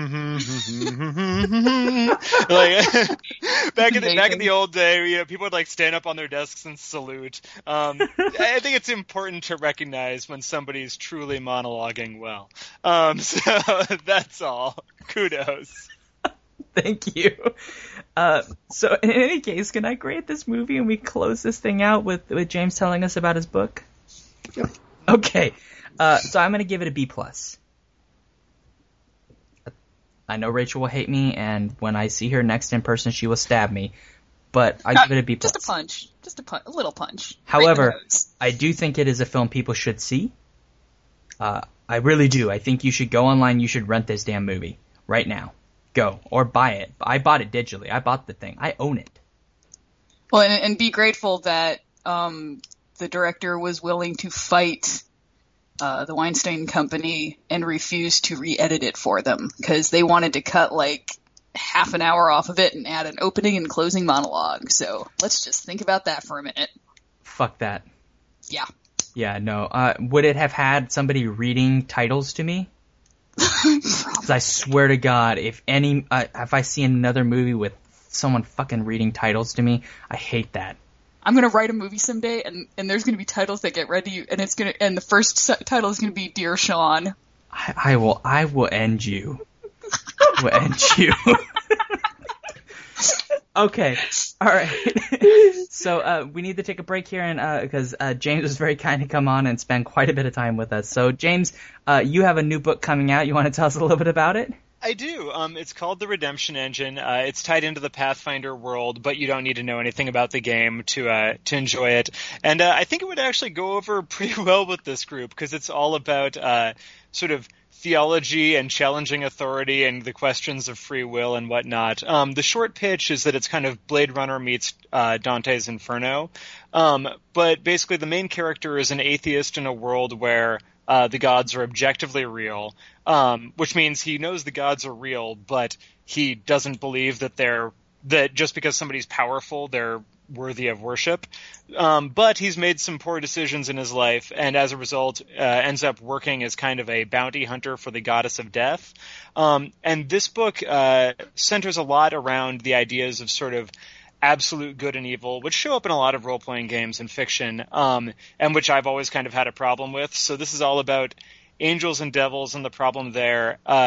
back in the back in the old day, you know, people would like stand up on their desks and salute. Um, I think it's important to recognize when somebody's truly monologuing well. Um, so that's all. Kudos. Thank you. Uh, so in any case, can I grade this movie and we close this thing out with, with James telling us about his book? Yep. Okay. Uh, so I'm going to give it a B plus. I know Rachel will hate me, and when I see her next in person, she will stab me. But I give it a B plus. Just a punch. Just a, punch, a little punch. However, I do think it is a film people should see. Uh, I really do. I think you should go online. You should rent this damn movie right now. Go. Or buy it. I bought it digitally. I bought the thing. I own it. Well, and, and be grateful that um, the director was willing to fight uh, the Weinstein Company and refuse to re-edit it for them, because they wanted to cut like half an hour off of it and add an opening and closing monologue. So let's just think about that for a minute. Fuck that. Yeah. Yeah, no. Uh, would it have had somebody reading titles to me? Because I swear to God, if any, uh, if I see another movie with someone fucking reading titles to me, I hate that. I'm gonna write a movie someday, and, and there's gonna be titles that get read to you, and it's gonna, and the first title is gonna be Dear Sean. I, I will, I will end you. I will end you. Okay, all right. So uh, we need to take a break here, and because uh, uh, James was very kind to come on and spend quite a bit of time with us. So James, uh, you have a new book coming out. You want to tell us a little bit about it? I do. Um, it's called The Redemption Engine. Uh, it's tied into the Pathfinder world, but you don't need to know anything about the game to uh, to enjoy it. And uh, I think it would actually go over pretty well with this group, because it's all about uh, sort of theology and challenging authority and the questions of free will and whatnot. Um, the short pitch is that it's kind of Blade Runner meets uh, Dante's Inferno. Um, but basically the main character is an atheist in a world where uh, the gods are objectively real, um, which means he knows the gods are real, but he doesn't believe that they're that just because somebody's powerful, they're worthy of worship. Um, but he's made some poor decisions in his life, and as a result uh, ends up working as kind of a bounty hunter for the goddess of death. Um, and this book uh, centers a lot around the ideas of sort of absolute good and evil, which show up in a lot of role-playing games and fiction, um, and which I've always kind of had a problem with. So this is all about angels and devils and the problem there. Uh,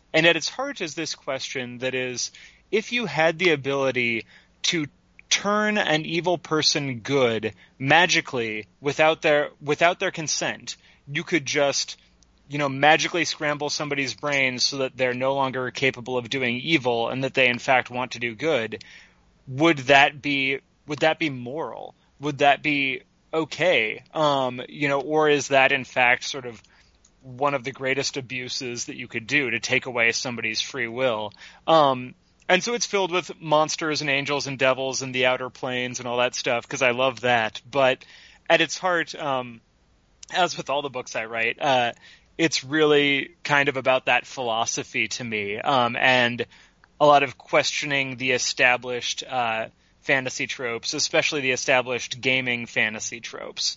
and at its heart is this question that is, if you had the ability to turn an evil person good magically without their without their consent, you could just, you know, magically scramble somebody's brains so that they're no longer capable of doing evil and that they in fact want to do good. Would that be would that be moral? Would that be okay? Um, you know, or is that in fact sort of one of the greatest abuses that you could do, to take away somebody's free will? Um, and so it's filled with monsters and angels and devils and the outer planes and all that stuff, because I love that. But at its heart, um, as with all the books I write, uh, it's really kind of about that philosophy to me, um, and a lot of questioning the established uh, fantasy tropes, especially the established gaming fantasy tropes.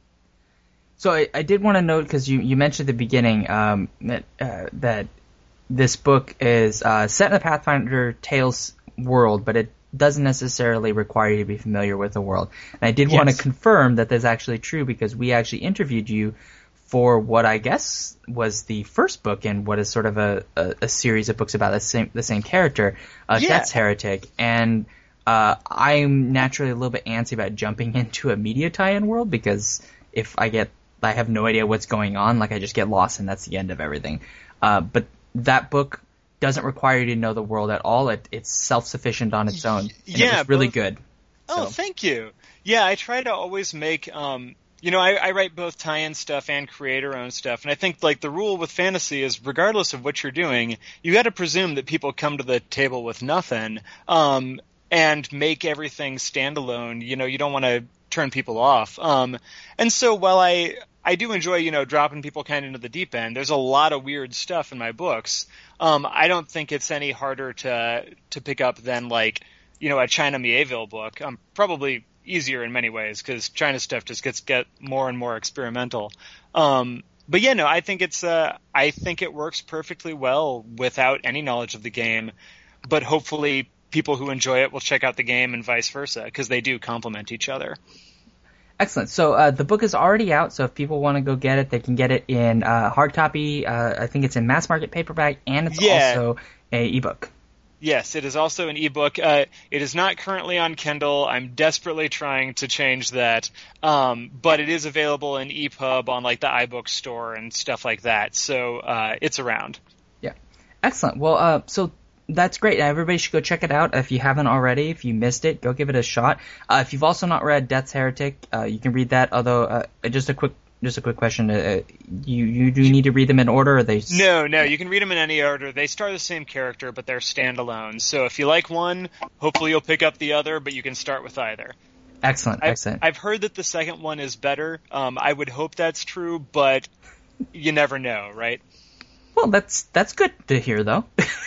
So I, I did want to note, because you, you mentioned at the beginning um, that uh, that this book is uh, set in the Pathfinder Tales world, but it doesn't necessarily require you to be familiar with the world. And I did yes. want to confirm that that's actually true, because we actually interviewed you for what I guess was the first book in what is sort of a, a, a series of books about the same the same character, uh, yeah. Death's Heretic. And uh, I'm naturally a little bit antsy about jumping into a media tie-in world, because if I get I have no idea what's going on, like I just get lost and that's the end of everything. Uh, but that book doesn't require you to know the world at all. It, it's self-sufficient on its own. And yeah, it was really both... good. Oh, so. Thank you. Yeah, I try to always make, um, you know, I, I write both tie-in stuff and creator-owned stuff, and I think like the rule with fantasy is, regardless of what you're doing, you got to presume that people come to the table with nothing, um, and make everything standalone. You know, you don't want to turn people off. Um, and so while I I do enjoy, you know, dropping people kind of into the deep end, there's a lot of weird stuff in my books. Um, I don't think it's any harder to to pick up than, like, you know, a China Mieville book. Um, probably easier in many ways, because China stuff just gets get more and more experimental. Um, but yeah, no, I think it's uh, I think it works perfectly well without any knowledge of the game. But hopefully, people who enjoy it will check out the game and vice versa, because they do complement each other. Excellent. So uh, the book is already out, so if people want to go get it, they can get it in uh, hard copy. Uh, I think it's in mass market paperback, and it's yeah. also a ebook. Yes, it is also an ebook. Uh, it is not currently on Kindle. I'm desperately trying to change that, um, but it is available in E P U B on like the iBook store and stuff like that. So uh, it's around. Yeah, excellent. Well, uh, so. That's great. Everybody should go check it out. If you haven't already, if you missed it, go give it a shot. Uh, if you've also not read Death's Heretic, uh, you can read that. Although, uh, just a quick, just a quick question: uh, you you do need to read them in order, or are they? No, no. You can read them in any order. They star the same character, but they're standalone. So if you like one, hopefully you'll pick up the other. But you can start with either. Excellent, I've, excellent. I've heard that the second one is better. Um, I would hope that's true, but you never know, right? Well, that's that's good to hear, though.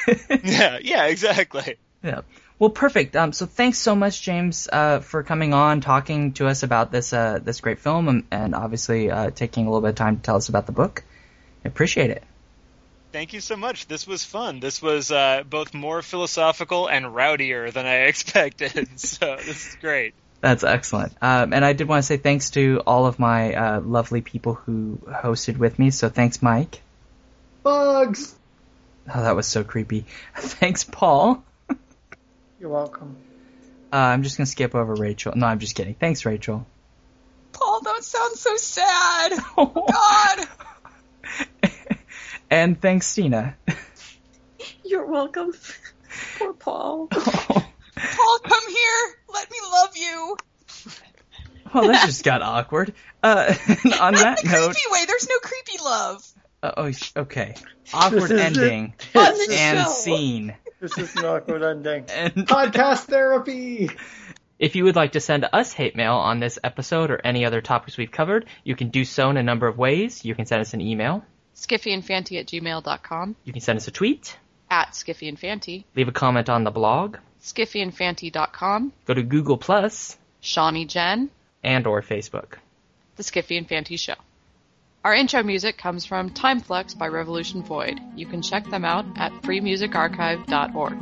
yeah, yeah, exactly. Yeah. Well, perfect. Um, so thanks so much, James, uh, for coming on, talking to us about this uh, this great film, and, and obviously uh, taking a little bit of time to tell us about the book. I appreciate it. Thank you so much. This was fun. This was uh, both more philosophical and rowdier than I expected, so this is great. That's excellent. Um, and I did want to say thanks to all of my uh, lovely people who hosted with me, so thanks, Mike. Bugs! Oh, that was so creepy. Thanks, Paul. You're welcome. Uh, I'm just going to skip over Rachel. No, I'm just kidding. Thanks, Rachel. Paul, don't sound so sad. Oh, God. And thanks, Stina. You're welcome. Poor Paul. Oh. Paul, come here. Let me love you. Well, that just got awkward. Uh, on Not that the note... creepy way. There's no creepy love. Uh, oh, okay. Awkward ending. And scene. This is an awkward ending. And podcast therapy! If you would like to send us hate mail on this episode or any other topics we've covered, you can do so in a number of ways. You can send us an email. skiffyandfanty at gmail dot com. You can send us a tweet. At skiffyandfanty. Leave a comment on the blog. skiffyandfanty dot com. Go to Google Plus. Shawnee Jen. And or Facebook. The Skiffy and Fanty Show. Our intro music comes from Timeflux by Revolution Void. You can check them out at free music archive dot org.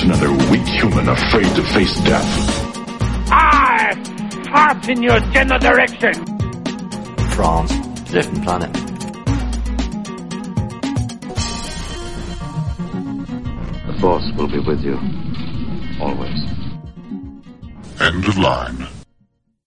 Another weak human afraid to face death. I fart in your general direction. France, different planet. The Force will be with you, always. End of line.